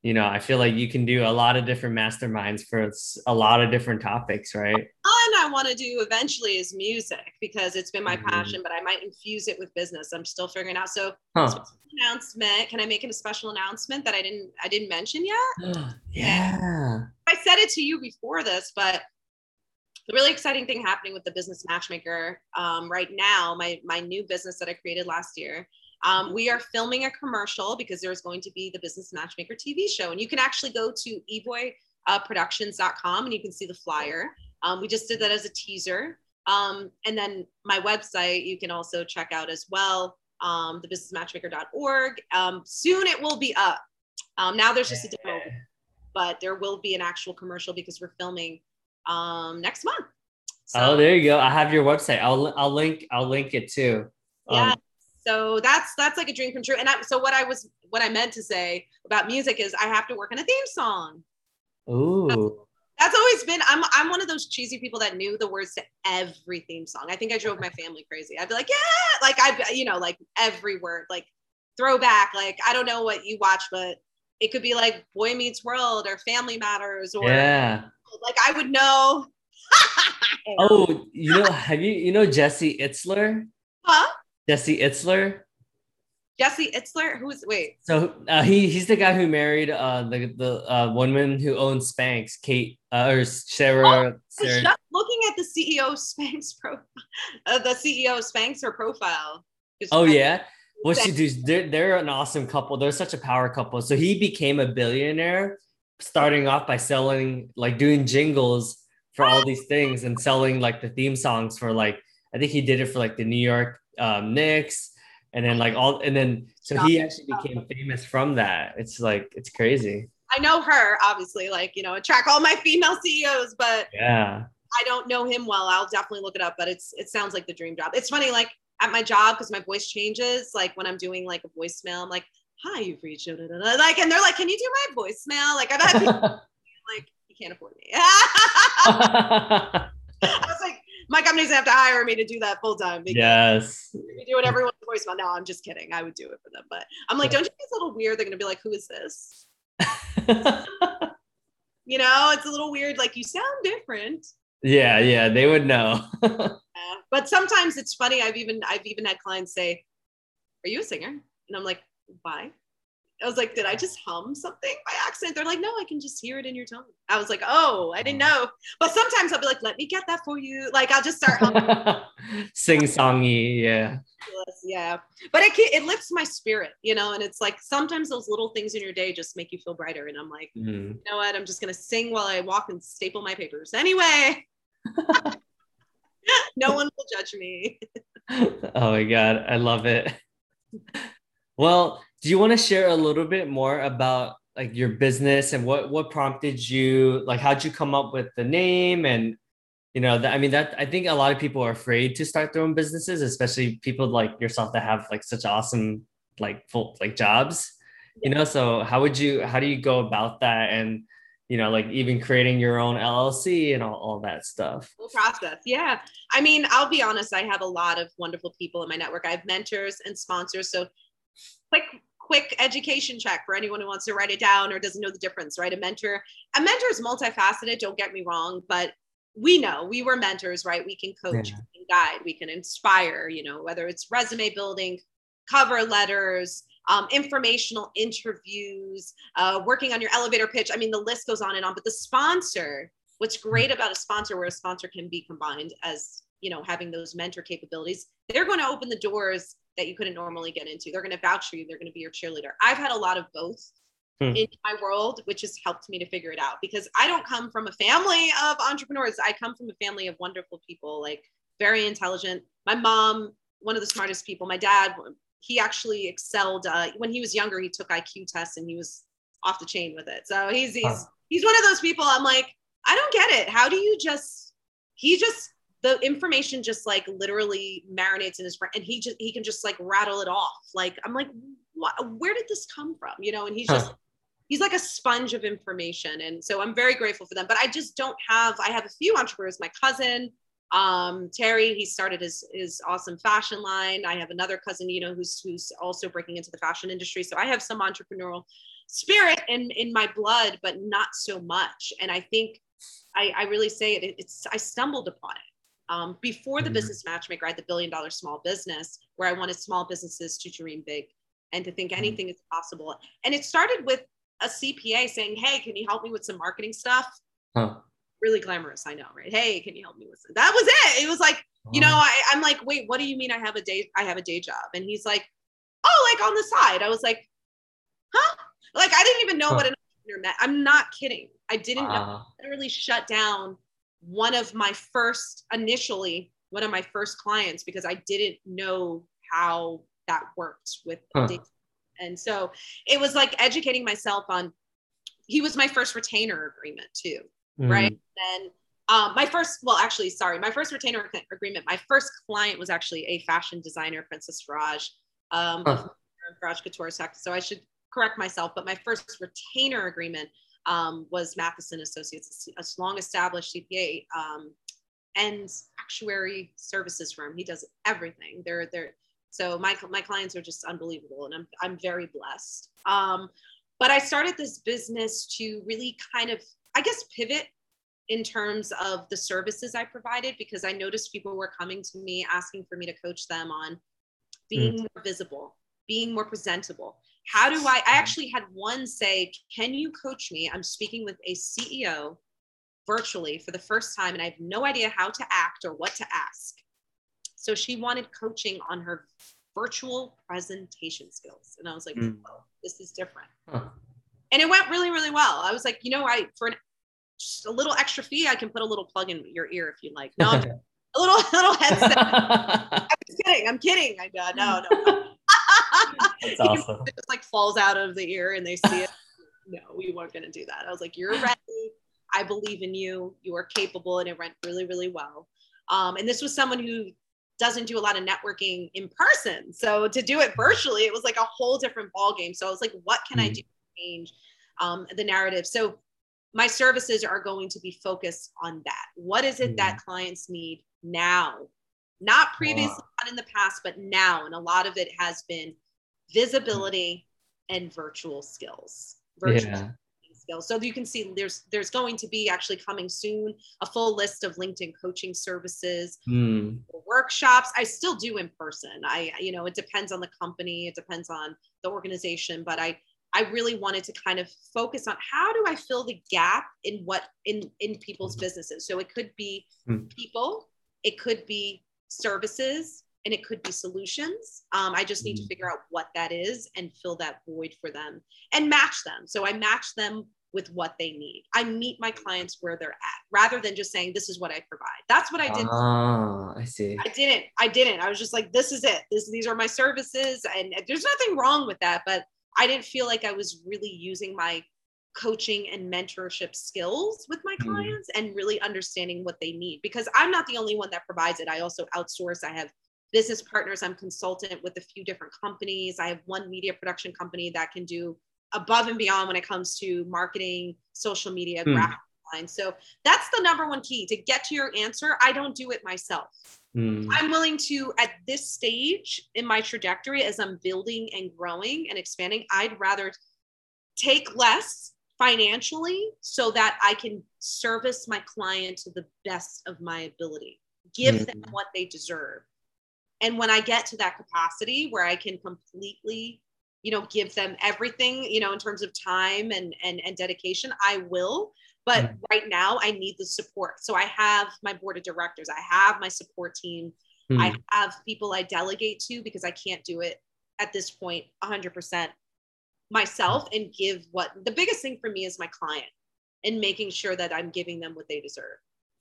you know, I feel like you can do a lot of different masterminds for a lot of different topics, right? One I want to do eventually is music because it's been my Mhm. passion, but I might infuse it with business. I'm still figuring out. So, Huh. special announcement. Can I make it a special announcement that I didn't I didn't mention yet? And Yeah. I said it to you before this, but the really exciting thing happening with the Business Matchmaker um, right now, my my new business that I created last year, um, we are filming a commercial because there's going to be the Business Matchmaker T V show, and you can actually go to eboy productions dot com and you can see the flyer. Um, we just did that as a teaser, um, and then my website you can also check out as well, um, the business matchmaker dot org. Um, soon it will be up. Um, now there's just a demo, but there will be an actual commercial because we're filming um, next month. Oh, So there you go. I have your website. I'll I'll link I'll link it too. yeah, Um, so that's that's like a dream come true. And I, so what I was what I meant to say about music is I have to work on a theme song. ooh. That's always been. I'm I'm one of those cheesy people that knew the words to every theme song. I think I drove my family crazy. I'd be like, yeah, like I, you know, like every word, like throwback. Like I don't know what you watch, but it could be like Boy Meets World or Family Matters or Yeah. like I would know. Oh, you know, have you you know Jesse Itzler? Huh? Jesse Itzler? Jesse Itzler? Who's wait? So uh, he he's the guy who married uh the the uh, woman who owns Spanx, Kate uh, or Oh, Sarah I was Sarah. just looking at the C E O Spanx pro, uh, the C E O Spanx her profile. Oh I, yeah. What she does? They're they're an awesome couple. They're such a power couple. So he became a billionaire, starting off by selling like doing jingles for all these things and selling like the theme songs for like I think he did it for like the New York um, Knicks and then like all and then so he actually became famous from that. It's like it's crazy. I know her obviously, like you know, attract all my female C E Os, but Yeah. I don't know him well. I'll definitely look it up. But it's it sounds like the dream job. It's funny, like at my job because my voice changes. Like when I'm doing like a voicemail, I'm like, "Hi, you've reached," da, da, da. Like, and they're like, "Can you do my voicemail?" Like I've had people like, "You can't afford me." I was like, my company's gonna have to hire me to do that full time because Yes. we do it everyone's voicemail. No, I'm just kidding. I would do it for them, but I'm like, don't you think it's a little weird? They're gonna be like, "Who is this?" You know, it's a little weird. Like you sound different. Yeah, yeah, they would know. Yeah. But sometimes it's funny. I've even I've even had clients say, "Are you a singer?" And I'm like, "Why?" I was like, "Did I just hum something by accident?" They're like, "No, I can just hear it in your tone." I was like, "Oh, I didn't know." But sometimes I'll be like, "Let me get that for you." Like I'll just start humming. Sing songy, yeah. Yeah, but it it lifts my spirit, you know. And it's like sometimes those little things in your day just make you feel brighter. And I'm like, Mm. you know what? I'm just gonna sing while I walk and staple my papers. Anyway, no one will judge me. Oh my God, I love it. Well, do you want to share a little bit more about like your business and what what prompted you, like how'd you come up with the name and you know that I mean that I think a lot of people are afraid to start their own businesses, especially people like yourself that have like such awesome like full like jobs, you know. So how would you how do you go about that and you know like even creating your own L L C and all, all that stuff? Whole process. Yeah. I mean, I'll be honest, I have a lot of wonderful people in my network. I have mentors and sponsors. So quick, quick education check for anyone who wants to write it down or doesn't know the difference, right? A mentor, a mentor is multifaceted, don't get me wrong, but we know we were mentors, right? We can coach, Yeah. we can guide, we can inspire, you know, whether it's resume building, cover letters, um, informational interviews, uh, working on your elevator pitch. I mean, the list goes on and on, but the sponsor, what's great about a sponsor where a sponsor can be combined as, you know, having those mentor capabilities, they're going to open the doors that you couldn't normally get into. They're going to vouch for you. They're going to be your cheerleader. I've had a lot of both Hmm. in my world, which has helped me to figure it out because I don't come from a family of entrepreneurs. I come from a family of wonderful people, like very intelligent. My mom, one of the smartest people. My dad, he actually excelled. Uh, when he was younger, he took I Q tests and he was off the chain with it. So he's, he's, Huh. he's one of those people. I'm like, I don't get it. How do you just, he just, the information just like literally marinates in his brain and he just, he can just like rattle it off. Like, I'm like, what, where did this come from? You know, and he's just, Huh. he's like a sponge of information. And so I'm very grateful for them, but I just don't have, I have a few entrepreneurs, my cousin, um, Terry, he started his, his awesome fashion line. I have another cousin, you know, who's, who's also breaking into the fashion industry. So I have some entrepreneurial spirit and in my blood, but not so much. And I think I, I really say it, it's, I stumbled upon it. Um, before the Business Matchmaker, I had the billion dollar small business where I wanted small businesses to dream big and to think anything is possible. And it started with a C P A saying, hey, can you help me with some marketing stuff? Huh. Really glamorous, I know, right? Hey, can you help me with some? That was it. It was like, you know, I, I'm like, wait, what do you mean I have a day? I have a day job. And he's like, oh, like on the side. I was like, huh? Like, I didn't even know huh. what an entrepreneur meant. I'm not kidding. I didn't uh. know. I literally shut down one of my first, initially, one of my first clients because I didn't know how that worked with huh. data. And so it was like educating myself on, he was my first retainer agreement too, mm. right? And um, my first, well, actually, sorry, my first retainer agreement, my first client was actually a fashion designer, Princess Faraj, um, huh. Faraj Couture. So I should correct myself, but my first retainer agreement um, was Matheson Associates, a long established C P A um, and actuary services firm. He does everything. They're, they're, So my, my clients are just unbelievable, and I'm, I'm very blessed. Um, but I started this business to really kind of, I guess, pivot in terms of the services I provided, because I noticed people were coming to me asking for me to coach them on being mm. more visible, being more presentable. How do I, I actually had one say, can you coach me? I'm speaking with a C E O virtually for the first time, and I have no idea how to act or what to ask. So she wanted coaching on her virtual presentation skills. And I was like, mm. oh, this is different. Huh. And it went really, really well. I was like, you know, I, for an, just a little extra fee, I can put a little plug in your ear if you like. No, I'm, a little, a little headset. I'm kidding. I'm kidding. I uh, no, no. That's awesome. It just like falls out of the ear and they see it. No, we weren't going to do that. I was like, you're ready. I believe in you. You are capable. And it went really, really well. Um, and this was someone who doesn't do a lot of networking in person. So to do it virtually, it was like a whole different ballgame. So I was like, what can mm. I do to change um, the narrative? So my services are going to be focused on that. What is it mm. that clients need now? Not previously, wow. not in the past, but now. And a lot of it has been visibility and virtual skills. Virtual yeah. skills. So you can see there's there's going to be actually coming soon a full list of LinkedIn coaching services, mm. workshops. I still do in person. I, you know, it depends on the company, it depends on the organization, but I I really wanted to kind of focus on how do I fill the gap in what in in people's businesses. So it could be mm. people, it could be services, and it could be solutions. Um, I just need mm. to figure out what that is and fill that void for them and match them. So I match them with what they need. I meet my clients where they're at rather than just saying, this is what I provide. That's what I did. Ah, I see. I didn't, I didn't. I was just like, this is it. This, these are my services. And there's nothing wrong with that, but I didn't feel like I was really using my coaching and mentorship skills with my clients mm. and really understanding what they need, because I'm not the only one that provides it. I also outsource. I have business partners. I'm consultant with a few different companies. I have one media production company that can do above and beyond when it comes to marketing, social media, mm. graphic design. So that's the number one key to get to your answer. I don't do it myself. Mm. I'm willing to, at this stage in my trajectory, as I'm building and growing and expanding, I'd rather take less financially so that I can service my client to the best of my ability, give mm. them what they deserve. And when I get to that capacity where I can completely, you know, give them everything, you know, in terms of time and, and, and dedication, I will. But mm. right now I need the support. So I have my board of directors. I have my support team. Mm. I have people I delegate to because I can't do it at this point one hundred percent myself and give what the biggest thing for me is my client and making sure that I'm giving them what they deserve.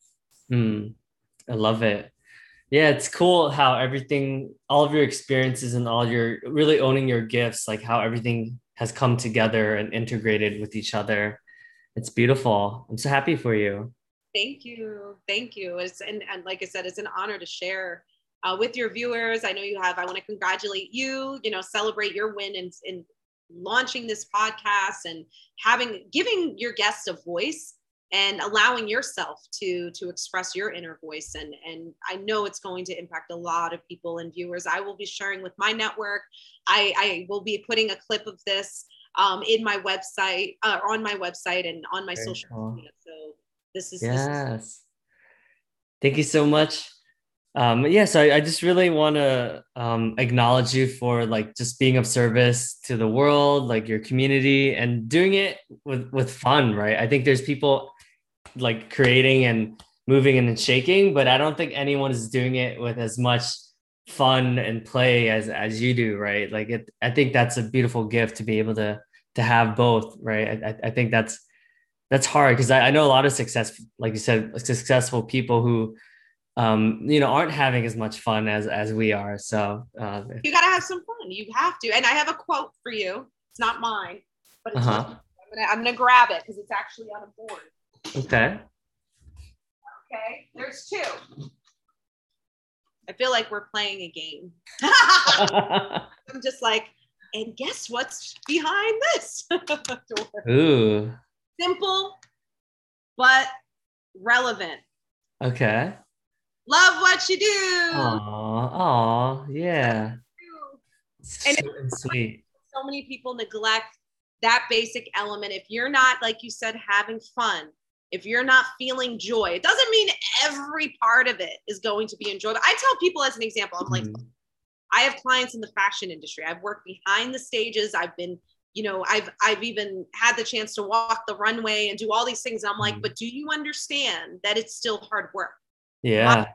Mm. I love it. Yeah, it's cool how everything, all of your experiences and all your really owning your gifts, like how everything has come together and integrated with each other. It's beautiful. I'm so happy for you. Thank you. Thank you. It's, and, and like I said, it's an honor to share uh, with your viewers. I know you have, I want to congratulate you, you know, celebrate your win in, in launching this podcast and having, giving your guests a voice and allowing yourself to, to express your inner voice. And, and I know it's going to impact a lot of people and viewers. I will be sharing with my network. I, I will be putting a clip of this um, in my website, uh, on my website and on my Very social cool. media. So this is, this is Yes. Thank you so much. Um, yeah, so I, I just really want to um, acknowledge you for like just being of service to the world, like your community, and doing it with with fun, right? I think there's people like creating and moving and shaking, but I don't think anyone is doing it with as much fun and play as as you do, right? Like it, I think that's a beautiful gift to be able to to have both, right? I, I think that's that's hard because I, I know a lot of success, like you said, successful people who um you know aren't having as much fun as as we are. So uh, you got to have some fun. You have to. And I have a quote for you. It's not mine, but it's uh-huh. I'm gonna, I'm gonna grab it because it's actually on a board. Okay. Okay, there's two. I feel like we're playing a game. I'm just like, and guess what's behind this door? Ooh. Simple, but relevant. Okay. Love what you do. Aw, aw, yeah. And Short and sweet. so many people neglect that basic element. If you're not, like you said, having fun, if you're not feeling joy, it doesn't mean every part of it is going to be enjoyable. I tell people as an example, I'm like, Mm. I have clients in the fashion industry. I've worked behind the stages. I've been, you know, I've I've even had the chance to walk the runway and do all these things. And I'm like, Mm. but do you understand that it's still hard work? Yeah.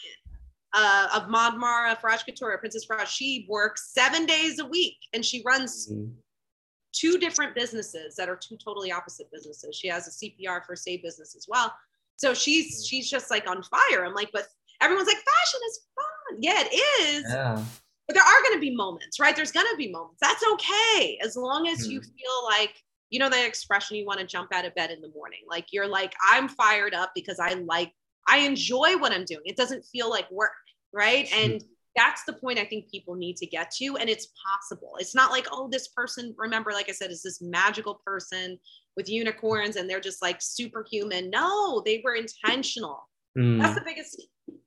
Uh, of Maud Mara, Faraj Couture, Princess Faraj, she works seven days a week and she runs Mm. two different businesses that are two totally opposite businesses. She has a C P R first aid business as well. So she's she's just like on fire. I'm like, but everyone's like, fashion is fun. Yeah, it is. Yeah. But there are going to be moments, right? There's going to be moments. That's okay. As long as you Mm. feel like, you know, that expression, you want to jump out of bed in the morning. Like you're like, I'm fired up because I like, I enjoy what I'm doing. It doesn't feel like work, right? And that's the point I think people need to get to. And it's possible. It's not like, oh, this person, remember, like I said, is this magical person with unicorns and they're just like superhuman. No, they were intentional. Mm. That's the biggest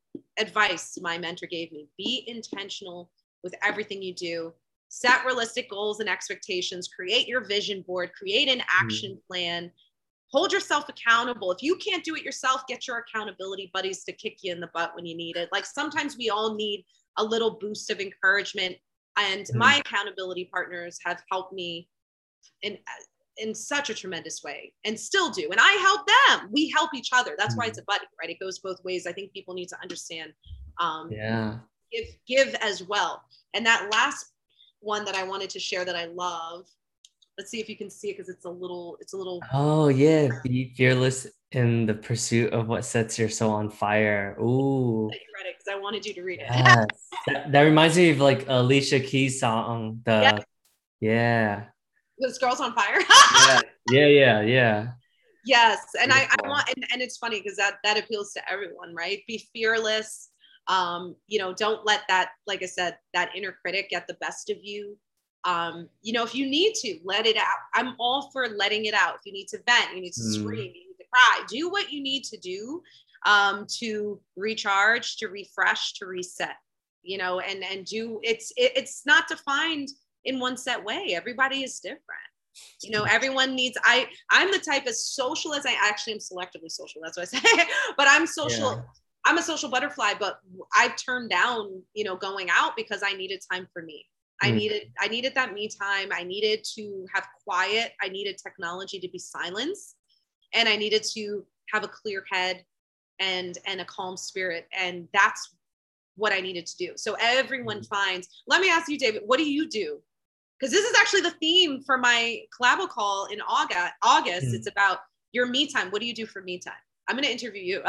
advice my mentor gave me. Be intentional with everything you do. Set realistic goals and expectations. Create your vision board. Create an action Mm. plan. Hold yourself accountable. If you can't do it yourself, get your accountability buddies to kick you in the butt when you need it. Like sometimes we all need a little boost of encouragement. And Mm. my accountability partners have helped me in, in such a tremendous way and still do. And I help them. We help each other. That's Mm. why it's a buddy, right? It goes both ways. I think people need to understand. Um, Yeah. give, give as well. And that last one that I wanted to share that I love, let's see if you can see it because it's a little, it's a little. Oh yeah, be fearless in the pursuit of what sets your soul on fire. Ooh, You read it because I wanted you to read it. yes. That, that reminds me of like Alicia Keys song. Yeah. The yeah, This Girls on Fire. yeah, yeah, yeah, yeah. Yes. And I, I Beautiful. want, and, and it's funny because that, that appeals to everyone, right? Be fearless. Um, you know, don't let that, like I said, that inner critic get the best of you. Um, you know, if you need to let it out, I'm all for letting it out. If you need to vent, you need to Mm. scream, you need to cry, do what you need to do um, to recharge, to refresh, to reset, you know, and, and do it's, it, it's not defined in one set way. Everybody is different. You know, everyone needs, I, I'm the type as social as I actually am selectively social. That's what I say, but I'm social. Yeah. I'm a social butterfly, but I turned down, you know, going out because I needed time for me. I Mm. needed, I needed that me time. I needed to have quiet. I needed technology to be silenced, and I needed to have a clear head and, and a calm spirit. And that's what I needed to do. So everyone Mm. finds, let me ask you, David, what do you do? Because this is actually the theme for my collabo call in August. August, Mm. it's about your me time. What do you do for me time? I'm going to interview you.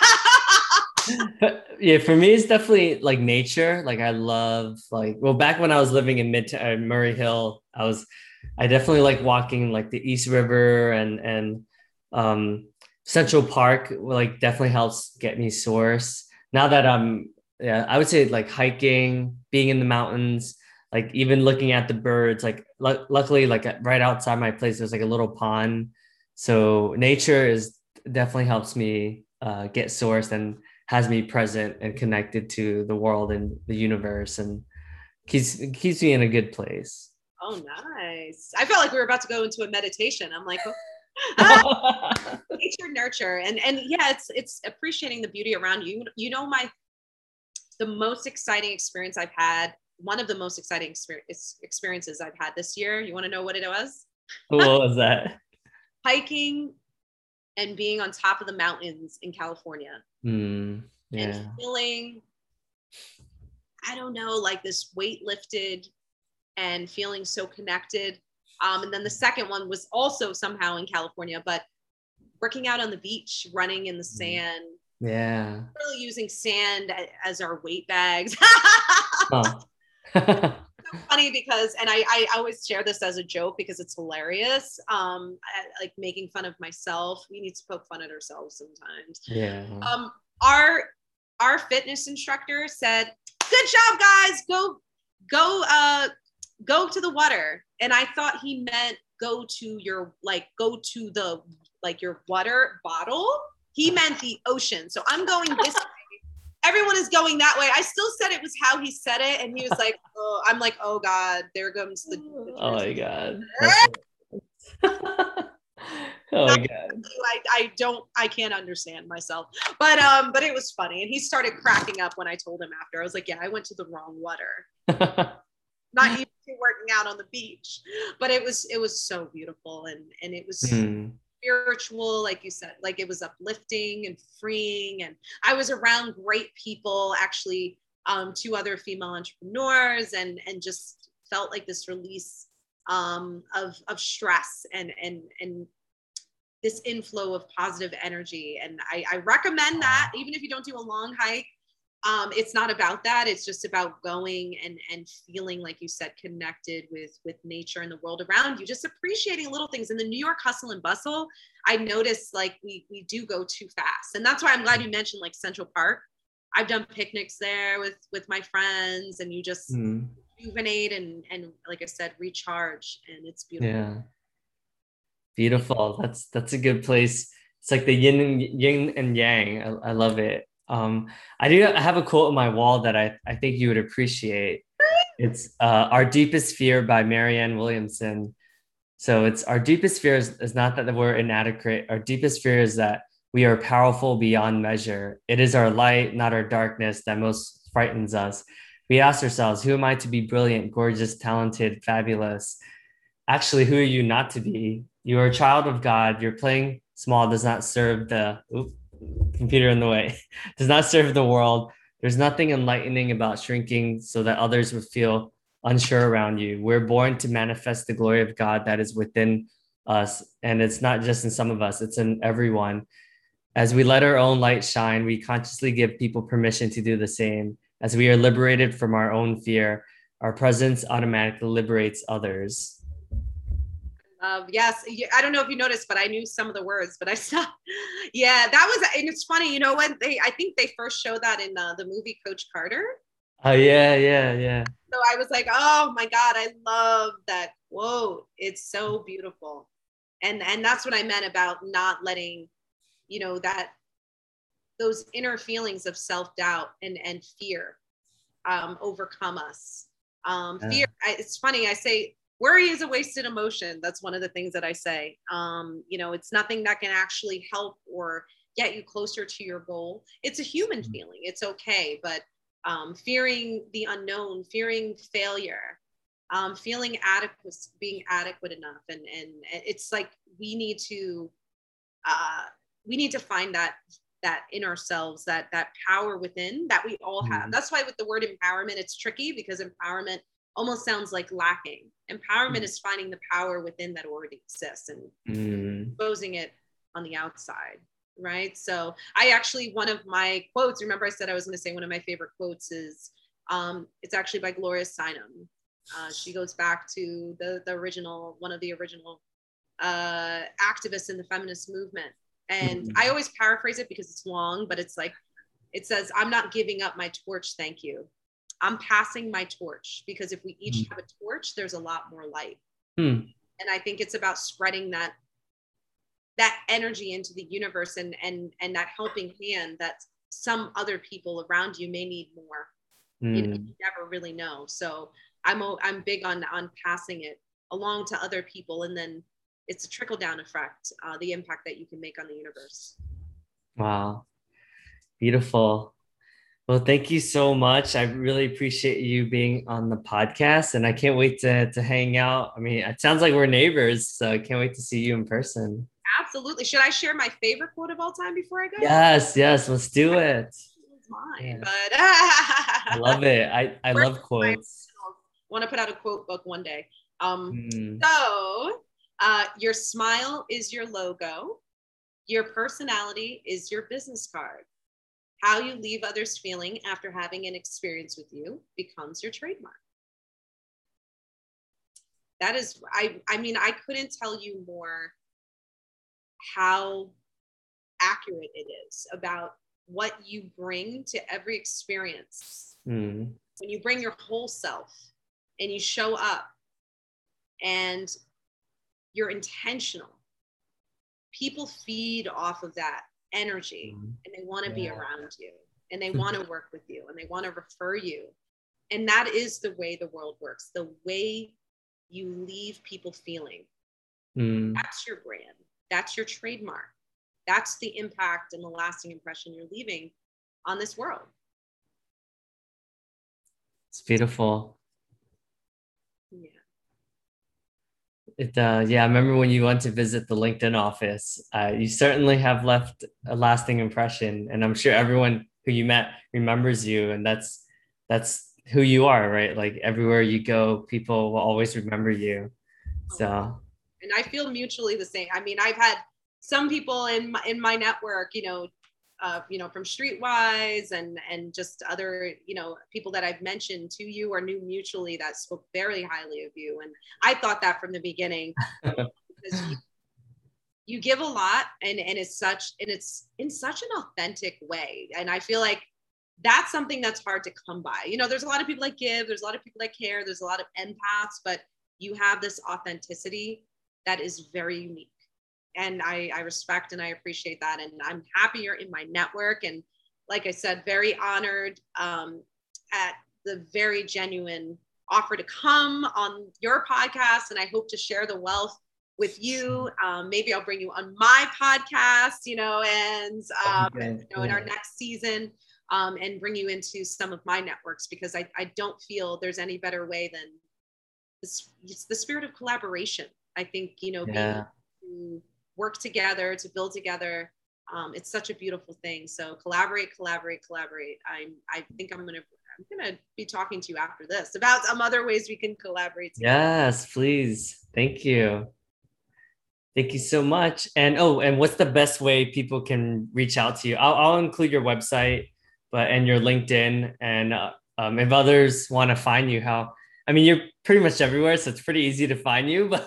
Yeah, for me, it's definitely like nature. Like I love like well, back when I was living in Mid uh, Murray Hill, I was I definitely like walking like the East River and and um, Central Park. Like definitely helps get me source. Now that I'm yeah, I would say like hiking, being in the mountains, like even looking at the birds. Like lu- luckily, like right outside my place, there's like a little pond. So nature is definitely helps me uh, get sourced and has me present and connected to the world and the universe and keeps keeps me in a good place. Oh, nice. I felt like we were about to go into a meditation. I'm like, ah, nature, nurture, and and yeah, it's it's appreciating the beauty around you. You know, my the most exciting experience I've had. One of the most exciting experience, experiences I've had this year. You want to know what it was? What was that? Hiking and being on top of the mountains in California. Mm, yeah. And feeling, I don't know, like this weight lifted and feeling so connected. Um, and then the second one was also somehow in California, but working out on the beach, running in the sand. Yeah. Really using sand as our weight bags. Oh. So funny because, and I, I always share this as a joke because it's hilarious. Um, I, like making fun of myself. We need to poke fun at ourselves sometimes. Yeah. Um, our our fitness instructor said, "Good job, guys. Go go uh go to the water." And I thought he meant go to your like go to the like your water bottle. He meant the ocean. So I'm going this way. Everyone is going that way. I still said it was how he said it. And he was like, oh, I'm like, oh God, there comes the, the oh my God. oh my God. I, I don't, I can't understand myself, but, um, but it was funny. And he started cracking up when I told him after. I was like, yeah, I went to the wrong water. Not even working out on the beach, but it was, it was so beautiful. And, and it was, mm. spiritual, like you said, like it was uplifting and freeing. And I was around great people, actually, um, two other female entrepreneurs, and and just felt like this release um, of of stress and and and this inflow of positive energy. And I, I recommend that even if you don't do a long hike. Um, it's not about that. It's just about going and, and feeling, like you said, connected with, with nature and the world around you, just appreciating little things. In the New York hustle and bustle, I noticed like we, we do go too fast. And that's why I'm glad you mentioned like Central Park. I've done picnics there with, with my friends, and you just mm. rejuvenate and, and like I said, recharge, and it's beautiful. Yeah. Beautiful. That's, that's a good place. It's like the yin and yin and yang. I, I love it. Um, I do I have a quote on my wall that I, I think you would appreciate. It's uh, Our Deepest Fear by Marianne Williamson. So it's our deepest fear is, is not that we're inadequate. Our deepest fear is that we are powerful beyond measure. It is our light, not our darkness, that most frightens us. We ask ourselves, who am I to be brilliant, gorgeous, talented, fabulous? Actually, who are you not to be? You are a child of God. Your playing small does not serve the... Oops. Computer in the way, does not serve the world. There's nothing enlightening about shrinking so that others would feel unsure around you. We're born to manifest the glory of God that is within us. And it's not just in some of us, it's in everyone. As we let our own light shine, we consciously give people permission to do the same. As we are liberated from our own fear, our presence automatically liberates others. Um, yes, I don't know if you noticed, but I knew some of the words, but I saw, yeah, that was, and it's funny, you know, when they, I think they first showed that in uh, the movie Coach Carter. Oh yeah, yeah, yeah. So I was like, oh my God, I love that quote. It's so beautiful. And, and that's what I meant about not letting, you know, that those inner feelings of self-doubt and, and fear um, overcome us. Um, yeah. Fear, I, it's funny, I say, worry is a wasted emotion. That's one of the things that I say. Um, you know, it's nothing that can actually help or get you closer to your goal. It's a human mm-hmm. feeling. It's okay. But um, fearing the unknown, fearing failure, um, feeling adequate, being adequate enough. And, and it's like, we need to, uh, we need to find that, that in ourselves, that, that power within that we all have. Mm-hmm. That's why with the word empowerment, it's tricky because empowerment almost sounds like lacking. Empowerment mm. is finding the power within that already exists and mm. exposing it on the outside, right? So I actually, one of my quotes, remember I said I was going to say one of my favorite quotes is, um, it's actually by Gloria Steinem. Uh, she goes back to the, the original, one of the original uh, activists in the feminist movement. And mm. I always paraphrase it because it's long, but it's like, it says, I'm not giving up my torch, thank you. I'm passing my torch, because if we each mm. have a torch, there's a lot more light. Mm. And I think it's about spreading that, that energy into the universe and, and, and that helping hand that some other people around you may need more. Mm. You know, you never really know. So I'm I'm big on on passing it along to other people, and then it's a trickle down effect, uh, the impact that you can make on the universe. Wow. Beautiful. Well, thank you so much. I really appreciate you being on the podcast, and I can't wait to to hang out. I mean, it sounds like we're neighbors, so I can't wait to see you in person. Absolutely. Should I share my favorite quote of all time before I go? Yes, yes, let's do it. It's mine, Yeah. but I love it. I I love I quotes. want to put out a quote book one day. Um, Mm. so, uh, your smile is your logo. Your personality is your business card. How you leave others feeling after having an experience with you becomes your trademark. That is, I, I mean, I couldn't tell you more how accurate it is about what you bring to every experience. Mm. When you bring your whole self and you show up and you're intentional, people feed off of that energy, Mm. and they want to Yeah. be around you, and they want to work with you, and they want to refer you. And that is the way the world works. The way you leave people feeling. Mm. That's your brand. That's your trademark. That's the impact and the lasting impression you're leaving on this world. It's beautiful. Yeah. It uh yeah, I remember when you went to visit the LinkedIn office. Uh, you certainly have left a lasting impression, and I'm sure everyone who you met remembers you, and that's that's who you are, right? Like everywhere you go, people will always remember you. So And I feel mutually the same. I mean, I've had some people in my, in my network, you know, uh, you know, from Streetwise and and just other, you know, people that I've mentioned to you or knew mutually that spoke very highly of you. And I thought that from the beginning, because you, you give a lot, and and it's such and it's in such an authentic way. And I feel like that's something that's hard to come by. You know, there's a lot of people that give, there's a lot of people that care, there's a lot of empaths, but you have this authenticity that is very unique. And I, I respect and I appreciate that. And I'm happy you're in my network. And like I said, very honored um, at the very genuine offer to come on your podcast. And I hope to share the wealth with you. Um, maybe I'll bring you on my podcast, you know, and um, okay. you know, in our next season, um, and bring you into some of my networks, because I, I don't feel there's any better way than this, it's the spirit of collaboration. I think, you know, Yeah. being to work together, to build together. Um, it's such a beautiful thing. So collaborate, collaborate, collaborate. I'm, I think I'm going to, I'm going to be talking to you after this about some other ways we can collaborate together. Yes, please. Thank you. Thank you so much. And oh, and what's the best way people can reach out to you? I'll, I'll include your website, but and your LinkedIn. And uh, um, if others want to find you, how? I mean, you're pretty much everywhere, so it's pretty easy to find you. But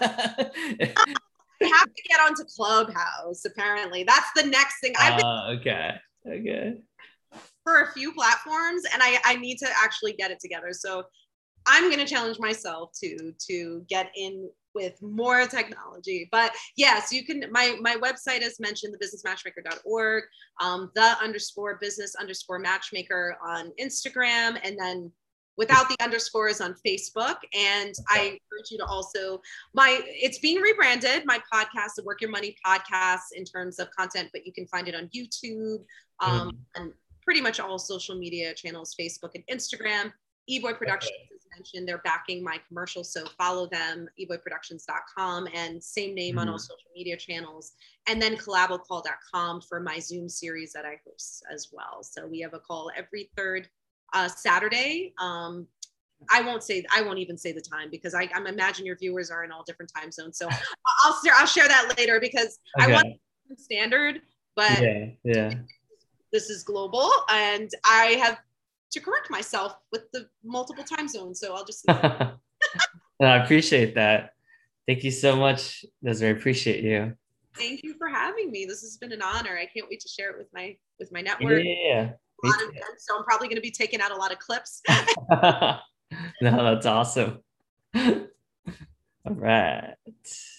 I have to get onto Clubhouse. Apparently, that's the next thing. I've been uh, okay, okay. for a few platforms, and I, I need to actually get it together. So I'm going to challenge myself to to get in with more technology. But yes, you can. My my website is mentioned, the business matchmaker dot org, um, the underscore business underscore matchmaker on Instagram, and then without the underscores on Facebook. And I encourage you to also, my, it's being rebranded, my podcast, the Work Your Money podcast, in terms of content, but you can find it on YouTube, um, mm. and pretty much all social media channels, Facebook and Instagram. eBoy Productions, okay. As mentioned, they're backing my commercial, so follow them, e boy productions dot com, and same name mm. on all social media channels. And then collabo call dot com for my Zoom series that I host as well. So we have a call every third Uh, Saturday. Um, I won't say, I won't even say the time, because I, I'm imagine your viewers are in all different time zones. So I'll, I'll share that later, because okay. I want standard, but yeah, yeah. This is global, and I have to correct myself with the multiple time zones. So I'll just. No, I appreciate that. Thank you so much, Desiree. I appreciate you. Thank you for having me. This has been an honor. I can't wait to share it with my with my network. Yeah. A lot of them, so I'm probably going to be taking out a lot of clips. No, that's awesome. All right.